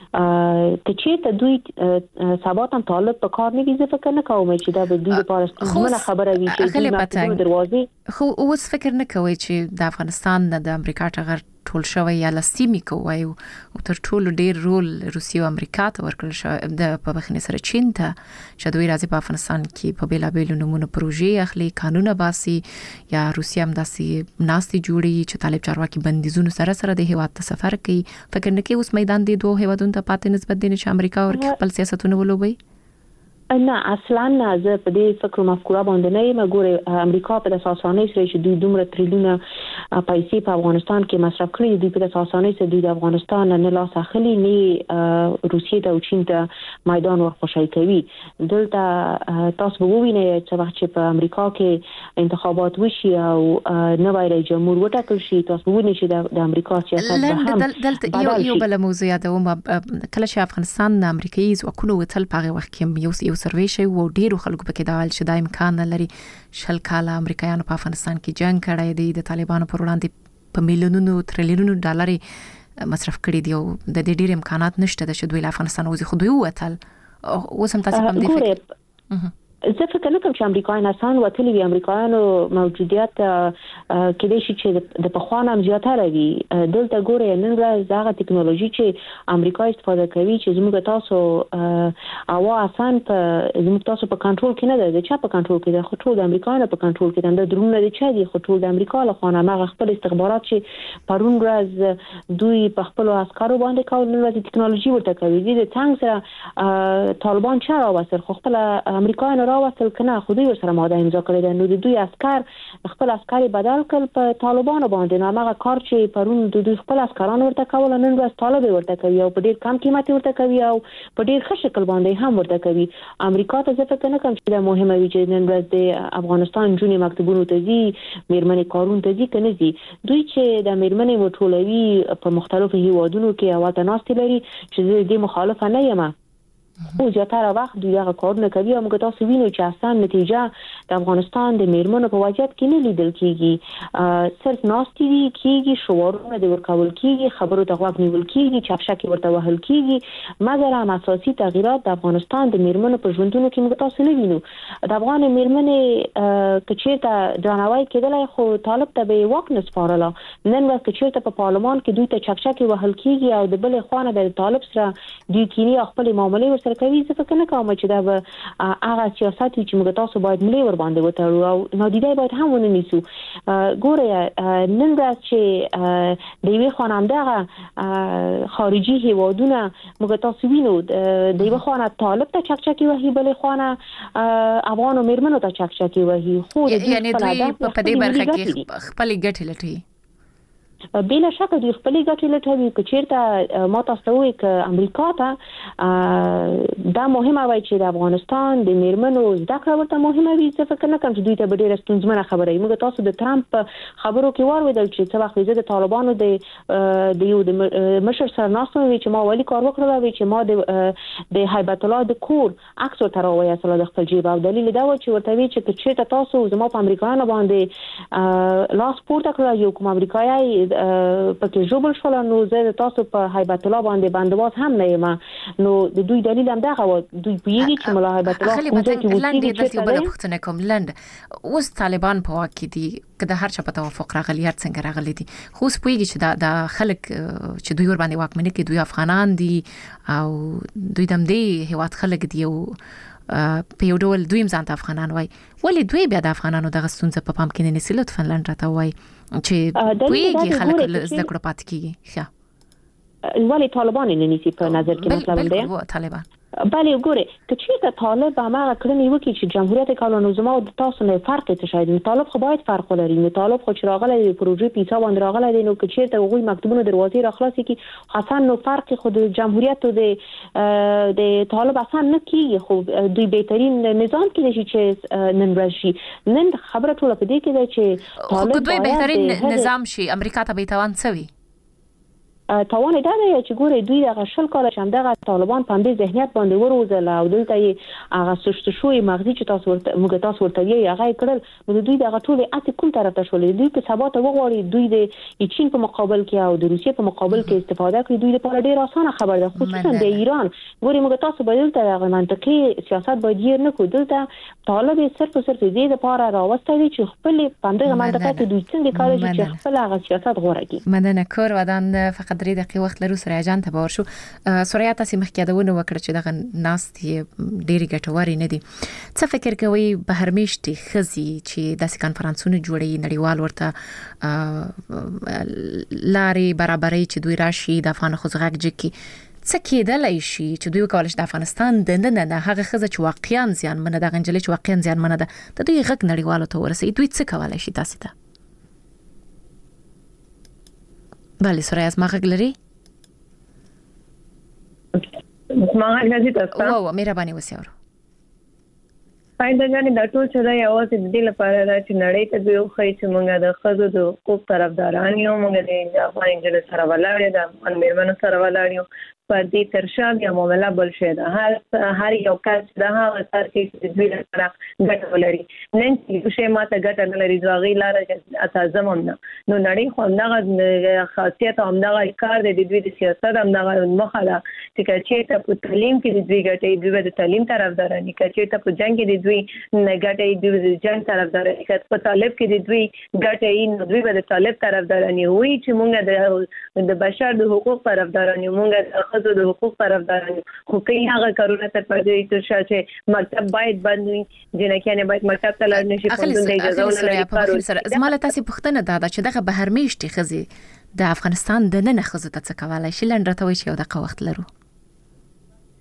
ته چې ته دوی سباتم طالب په کار نه ویزه فکر نه کوم چې دا به دوی لپاره ستونزمنه خبره وي چې دوی دروازې خو اوس فکر نه کوي چې د افغانستان د امریکا ټغر ټول شوی یا لسیمی کوي او تر ټولو ډیر رول روسیه او امریکا ته ورکړل شو د په بخنه سره چین ته چې دوی راځي په افغانستان کې په بیلا بیل نمونه پروژې اخلي قانون باسي یا روسیه هم داسې ناستي جوړي چې طالب چارواکي بندیزونو سره سره د هیواد ته سفر کوي فکر نه کوي اوس میدان دی دوه هیوادونو ته پاتې نسبت دي چې امریکا ور خپل سیاستونه ولوبي نه اصلا نه زه په دې فکر مفکوره باندې نه یم ګوره امریکا په اساسانه سره چې دوی دومره تریلیونه پیسې په افغانستان کې مصرف کړي دوی په اساسانه سره دوی د افغانستان نه لاس اخلي نه روسیې ته او چین ته میدان ورخوشي کوي دلته تاسو وګورئ چې وخت چې په امریکا کې انتخابات وشي او نوی رئیس جمهور وټاکل شي تاسو وګورئ چې د امریکا سیاست به هم دلته یو یو بل موضوع یادوم کله چې افغانستان د امریکایي ځواکونو وتل په هغه وخت کې یو سروي شي و ډیرو خلکو پکې دال چې د امکان لري شل کاله امریکایانو په افغانستان کې جنگ کړی دی د طالبانو پر وړاندې په میلیونونو تریلیونونو ډالر مصرف کړي دی او د دې ډیر امکانات نشته چې دوی له افغانستان وځي خو دوی وتل اوس هم تاسو په دې فکر زه فکر نه کوم چې امریکایان آسان وتلی وي امریکایانو موجودیت کې د شي چې د پخوانه هم زیاتره وي دلته ګوره نن ورځ هغه ټکنالوژي چې امریکا استفاده کوي چې زموږ تاسو او آسان په زموږ تاسو په کنټرول کې نه ده چې په کنټرول کې ده خو ټول د امریکایانو په کنټرول کې ده د درونه دي چې دي خو ټول د امریکا له خوا نه خپل استخبارات چې پرون ورځ دوی په خپل عسکرو باندې کول نو د ټکنالوژي ورته کوي د څنګه سره طالبان چا راوستل خو خپل امریکایانو راوستل کنه خو دوی سره ماده امضا کړې ده. نو د دوی عسكر خپل عسكر بدل کړ په طالبانو باندې. نو هغه کار چې پرون د دوی خپل عسكران ورته کول نن ورځ طالب ورته کوي او په ډیر کم قیمت ورته کوي او په ډیر ښه شکل باندې هم ورته کوي. امریکا ته ځکه کنه کوم چې د مهمه وی چې نن ورځ د افغانستان جونې مکتبونو ته ځي میرمنې کارون ته ځي کنه ځي دوی چې د میرمنې وټولوي په مختلفو هیوادونو کې او تناستي لري چې د مخالفه نه یم او زیاتره وخت دوی هغه کارونه کوي او موږ تاسو وینو چې اصلا نتیجه د افغانستان د میرمنو په وضعیت کې نه لیدل کیږي. صرف ناستي دي کیږي شعارونه د ورکول کیږي خبرو ته غوږ نیول کیږي چپشکي ورته وهل کیږي مګر هم اساسي تغیرات د افغانستان د میرمنو په ژوندونو کې موږ تاسو نه وینو. د افغان میرمنې کچېرته درناوی کېدلای خو طالب ته به وخت نسپارله. نن ورځ کچېرته په پارلمان کې دوی ته چپشکي وهل کیږي او د بل خوانه د طالب سره دوی کینی خپل معاملې کوي. زه فکر نه کوم چې دا به هغه سیاست چې موږ تاسو باید ملي ور باندې وتړو او نادیده باید هم ونه نیسو. ګوره نن ورځ چې د یوې خوا همدغه خارجي هیوادونه موږ تاسو وینو د یوې خوا طالب ته چکچکي وهي بلې خوا افغان میرمنو ته چکچکي وهي. خو یعنی دوی په دې برخه کې خپل ګټې لټوي. بلا شک دوی خپل ګټې لټوي. که چیرته ما تاسو وایي ک امریکا ته دا مهمه وای چې د افغانستان د میرمنو زده کړه ورته مهمه وي. څه فکر نه کوم چې دوی ته به ډېره ستونزمنه خبره وي. موږ تاسو د ترامپ خبرو کې واورېدل چې څه وخت زه د طالبانو د د یو د مشر سره ناستم وی چې ما ولی کار وکړل وی چې ما د د هیبت الله د کور عکس ورته راوړی اصله د خپل جیب او دلیل دا و چې ورته وی چې چې تاسو زما په امریکایانو باندې لاس پورته کړل یو کوم امریکایي پکې جوړ شول. نو زه تاسو په هیبت الله باندې بندواز هم نه یم. نو د دوی دلیل هم دغه و دوی پیږي چې مولا هیبت الله خلک به لاندې د څه بل پښتنه کوم لند اوس طالبان په واکې دي کله هر چا په توافق راغلی هر څنګه راغلی دي خو اوس پیږي چې دا خلک چې دوی ور باندې واکمنه کې دوی افغانان دي او دوی دم دي هیواد خلک دي او په یو ډول دوی ځان ته افغانان وای ولی دوی بیا د افغانانو دغه ستونزه په پام کې نه نیسي. لطفا لند راته وای چې پیږي خلک زده کړه پات کیږي. ښه ولی طالبان نه نیسي په نظر کې مطلب دی طالبان بله ګوره که چیرته طالب هغه کړنې وکړي چې جمهوریت کالانو زما او تاسو نه فرق څه شاید طالب خو باید فرق ولري. نو طالب خو چې راغلی د پروژې پیسا باندې راغلی دی نو که چیرته هغوی مکتوبونو دروازې را خلاصې کی حسن نو فرق خو د جمهوریت او د د طالب اصلا نه کیږي. خو دوی بهترین نظام کې شي چې نن ورشي نن خبره ټوله په دې کې ده چې طالب دوی بهترین نظام شي امریکا ته به توان سوي توان دا دی چې ګوره دوی دغه شل کال چې همدغه طالبان په دې ذهنیت باندې وروزل او دلته یې هغه سشت شوی مغزي چې تاسو ورته موږ تاسو ورته یې هغه کړل نو دوی دغه ټول اته کوم طرف ته شولې دوی په سبا ته وغواړي دوی د چین په مقابل کې او د روسیې په مقابل کې استفاده کړي دوی لپاره ډیر اسانه خبر ده خصوصا د ایران ګوره موږ تاسو به دلته هغه منطقي سیاست باید یې نه کو دلته طالب صرف صرف دې لپاره راوستل چې خپل په دغه منطقه کې دوی څنګه کار کوي چې خپل هغه سیاست غوړه کړي. مدنه کور ودان فقط درې دقیقې وخت لرو سره اجان ته باور شو سوریا تاسو مخکې داونه وکړه چې دغه ناستي ډېری ګټوري نه دي. څه فکر کوي بهر میشتي خزي چې داسې کانفرنسونه جوړي نړیوال ورته لاري برابرۍ چې دوی راشي د افغان خوځغږ جکی څه کېدلای شي چې دوی کولای شي د افغانستان د نه نه هغه خزه چې واقعیا ځان منه د غنجلې چې واقعیا ځان منه ده د دوی غږ نړیوالو ته ورسي دوی څه کولای شي تاسو ته بله سوریا از ما غږ لري ما غږ لري تاسو او مهرباني وسیاورو فائدہ جانې د ټول چې دا یوازې د دې لپاره دا چې نړۍ ته به خو چې موږ د خزو د حقوق طرفداران یو موږ د افغان جل سره ولاړ د افغان میرمنو سره ولاړ یو پر دې ترشا بیا معاملہ بل شي دا هر هر یو کس دا هغه تر کې د دوی لپاره ګټه ولري نن چې شی ماته ګټه نه لري ځاغي لار اساس زمون نه نو نړۍ خو همدغه خاصیت همدغه کار د دوی د سیاست همدغه مخاله چې چې په تعلیم کې د دوی ګټه دوی د تعلیم طرفداران دي چې ته په جنگ کې د دوی نه ګټه دوی د جنگ طرفداران دي په طالب کې د دوی ګټه نه دوی د طالب طرفداران وي چې موږ د بشر د حقوق طرفداران یو موږ د حقوق طرفداران خو کوي هغه کارونه تر پدې تر چې مکتب باید بند وي جنکیانه باید مکتب ته لاړ نشي په دې اجازه ولري کارونه سره زماله تاسو پښتنه دا چې دغه بهر میشتي خزي د افغانستان د نه نه خزه ته څه کولای شي لنډه توي چې یو دغه وخت لرو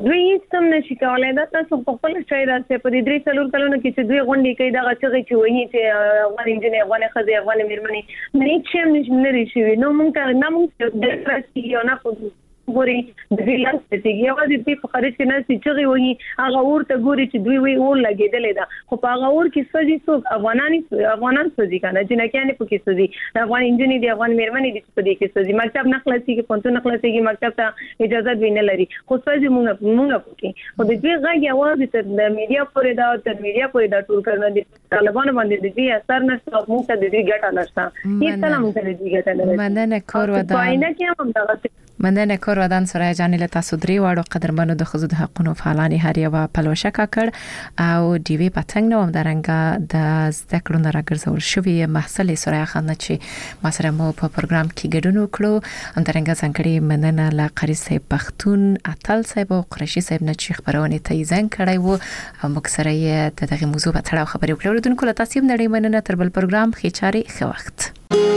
دوی سم نشي کولای دا تاسو په خپل شای راځي په دې درې څلور کلونو کې چې دوی غونډې کوي دا چې چې وایي چې افغان انجنیر افغان خزي افغان میرمنې مې چې نشم لري شي نو مونږ نه مونږ د راځي یو نه خو ګوري د ویلانس ته یو د دې په خارج کې نه چې وایي هغه ورته ګوري چې دوی وی اور لګیدل دا خو په هغه ور کې سږي سو افغانانی افغانان سږي کنه چې نه کېنه په کې سږي افغان انجنیر دی افغان میرمنې دي په دې کې سږي مکتب نه خلاصي کې پونته نه خلاصي کې مکتب ته اجازه ویني لري خو سږي مونږ مونږ پکې خو د دې غږ आवाज تر میډیا پورې دا تر میډیا پورې دا ټول کړنه دي طالبان باندې د دې اثر نشته مونږ ته د دې ګټه نشته هیڅ نه مونږ ته د دې ګټه نه مننه کور ودا پاینه کې هم دا مننه کور ودان سره جان له تاسو درې واړو قدرمنو د خزو د حقونو فعالان هر یو په لوشه کړ او ډي وی پتنګ نو درنګ د زده کړو نه راګرځول شوی محصل سره خانه چې ما سره مو په پروګرام کې ګډون وکړو درنګ څنګه مننه لا قری صاحب پختون اتل صاحب او قریشي صاحب نه چې خبرونه ته یې کړی وو او موږ سره یې د دغه موضوع په اړه خبرې وکړو دونکو له تاسو هم نړۍ مننه تر بل پروګرام خېچاري خو وخت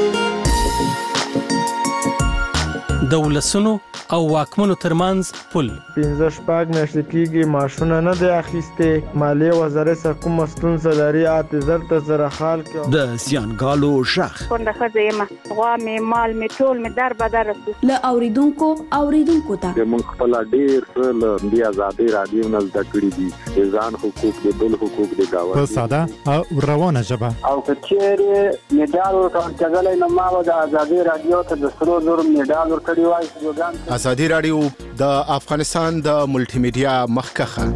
د ولسونو او واکمنو ترمنځ پل پنځه شپږ میاشتې کېږي معاشونه نه دی اخیستې مالیې وزارت څخه کومه ستونزه لري اته زر ته زره خال کې د زیانګالو شخ څنګه خځه یم غوا مې مال مې ټول مې در بدر له اوریدونکو اوریدونکو ته موږ خپل ډیر له بیا آزادي رادیو نه زده کړی دي ځان حقوق د بل حقوق د گاوه په ساده او روانه ژبه او کچېره میډال ورکړل کېدل نو ما د آزادي رادیو ته د سرو زر میډال ورکړی ازادي رادیو د افغانستان د ملټي میډیا مخکخه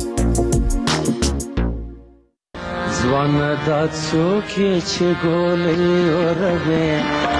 ځوان د څوک چې ګولې اوربه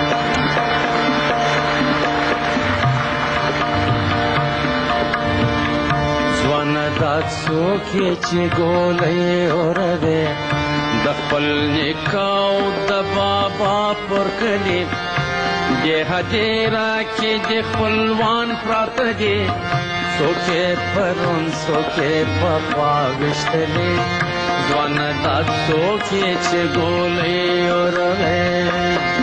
ځوان د څوک چې ګولې اوربه د خپل نکاو د بابا پر کلی ده هدیرا کې د خپلوان پراته دي څوک پرون څوک په پاوښتلې ځوان دا څوک چې ګولې اورغه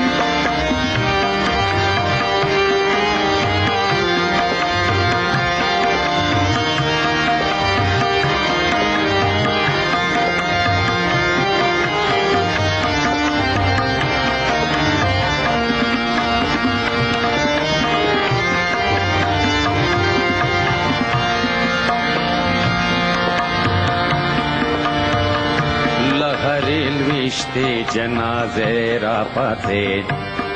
وشته جنازه را پاتې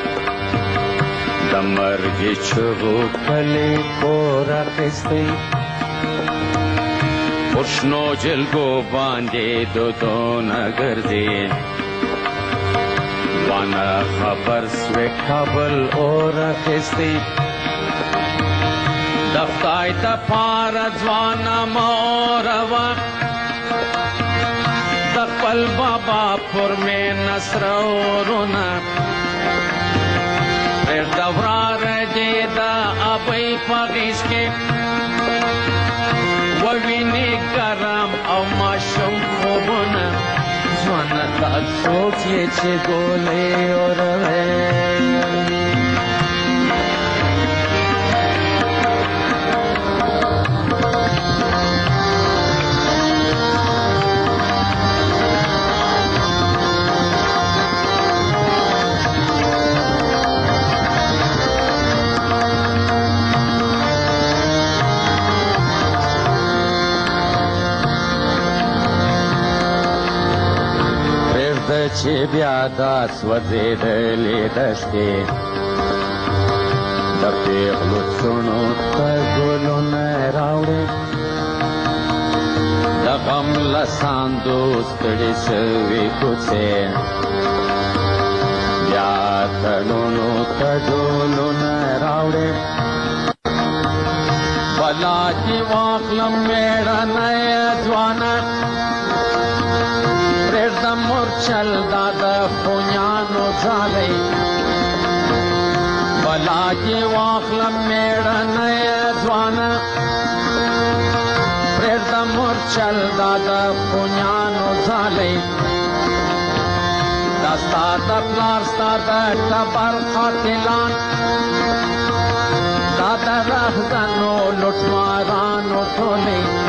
د مرګ چغو کلی کور اخیستی پرشنو جلگو باندې دو دونه ګرځي وانا خبر سوی کابل اور اخیستی دفتای تا پار ځوانا موروا خپل بابا پر میں نصر ورونا پر دورار جیدا ابئی پاگیش کے ووینی کرم او ماشم خوبونا زوانا تا سوکی چه گولی اور ہے چې بیا دا سوځېدلې دشتې د پیغلو څڼو ته ګلونه راوړې د غم له ساندو ستړې سوې کوڅې بیا تلونو ته ډولونه راوړې بلا دې واخلم مېړنی ځوانه پرېږده مورچل دا د خونیانو ځالۍ بلا دې واخلم مېړنی ځوانه پرېږده مورچل دا د خونیانو ځالۍ دا ستا د پلار ستا د ټبر قاتلان دا د رهزنو لوټمارانو ټولۍ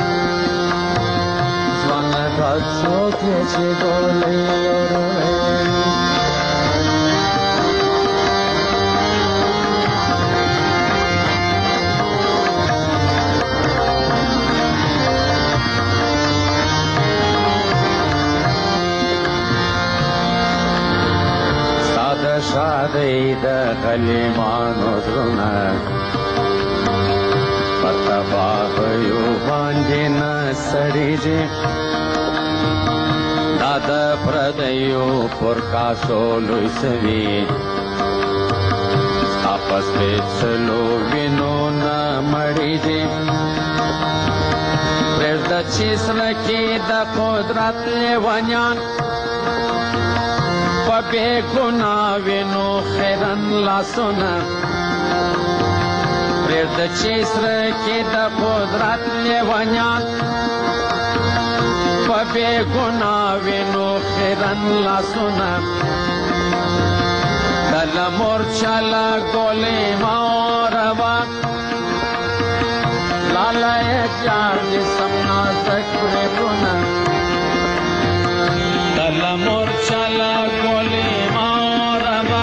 څوک چې ګولې اوروي شادی د غلیمانو زړونه په تباهیو باندې نه سړېږي دا د پردیو پر کاسو لوی سوي ستا په سپېڅلو وینو نه مړېږي پرېږده چې زړه کې د قدرت لیونیان په بې ګناه وینو خیرن لاسونه پرېږده چې زړه کې د قدرت لیونیان په بې ګناه وینو خیرن لاسونه کله مورچه له ګولې مه اوروه لاله یې جار دې سم نازک پرېږدونه کله مورچه له ګولې مه اوروه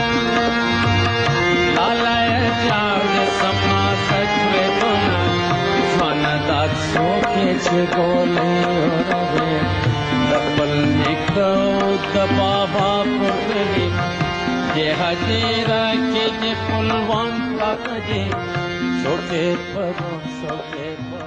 لاله یې جار دې سم نازک پرېږدونه ځوانه دا څوک یې چې ګولې اوروې د خپل نیکه او د بابا پر کلي دې هدیره کې دې خپلوان پراته دي څوک یې پرون څوک یې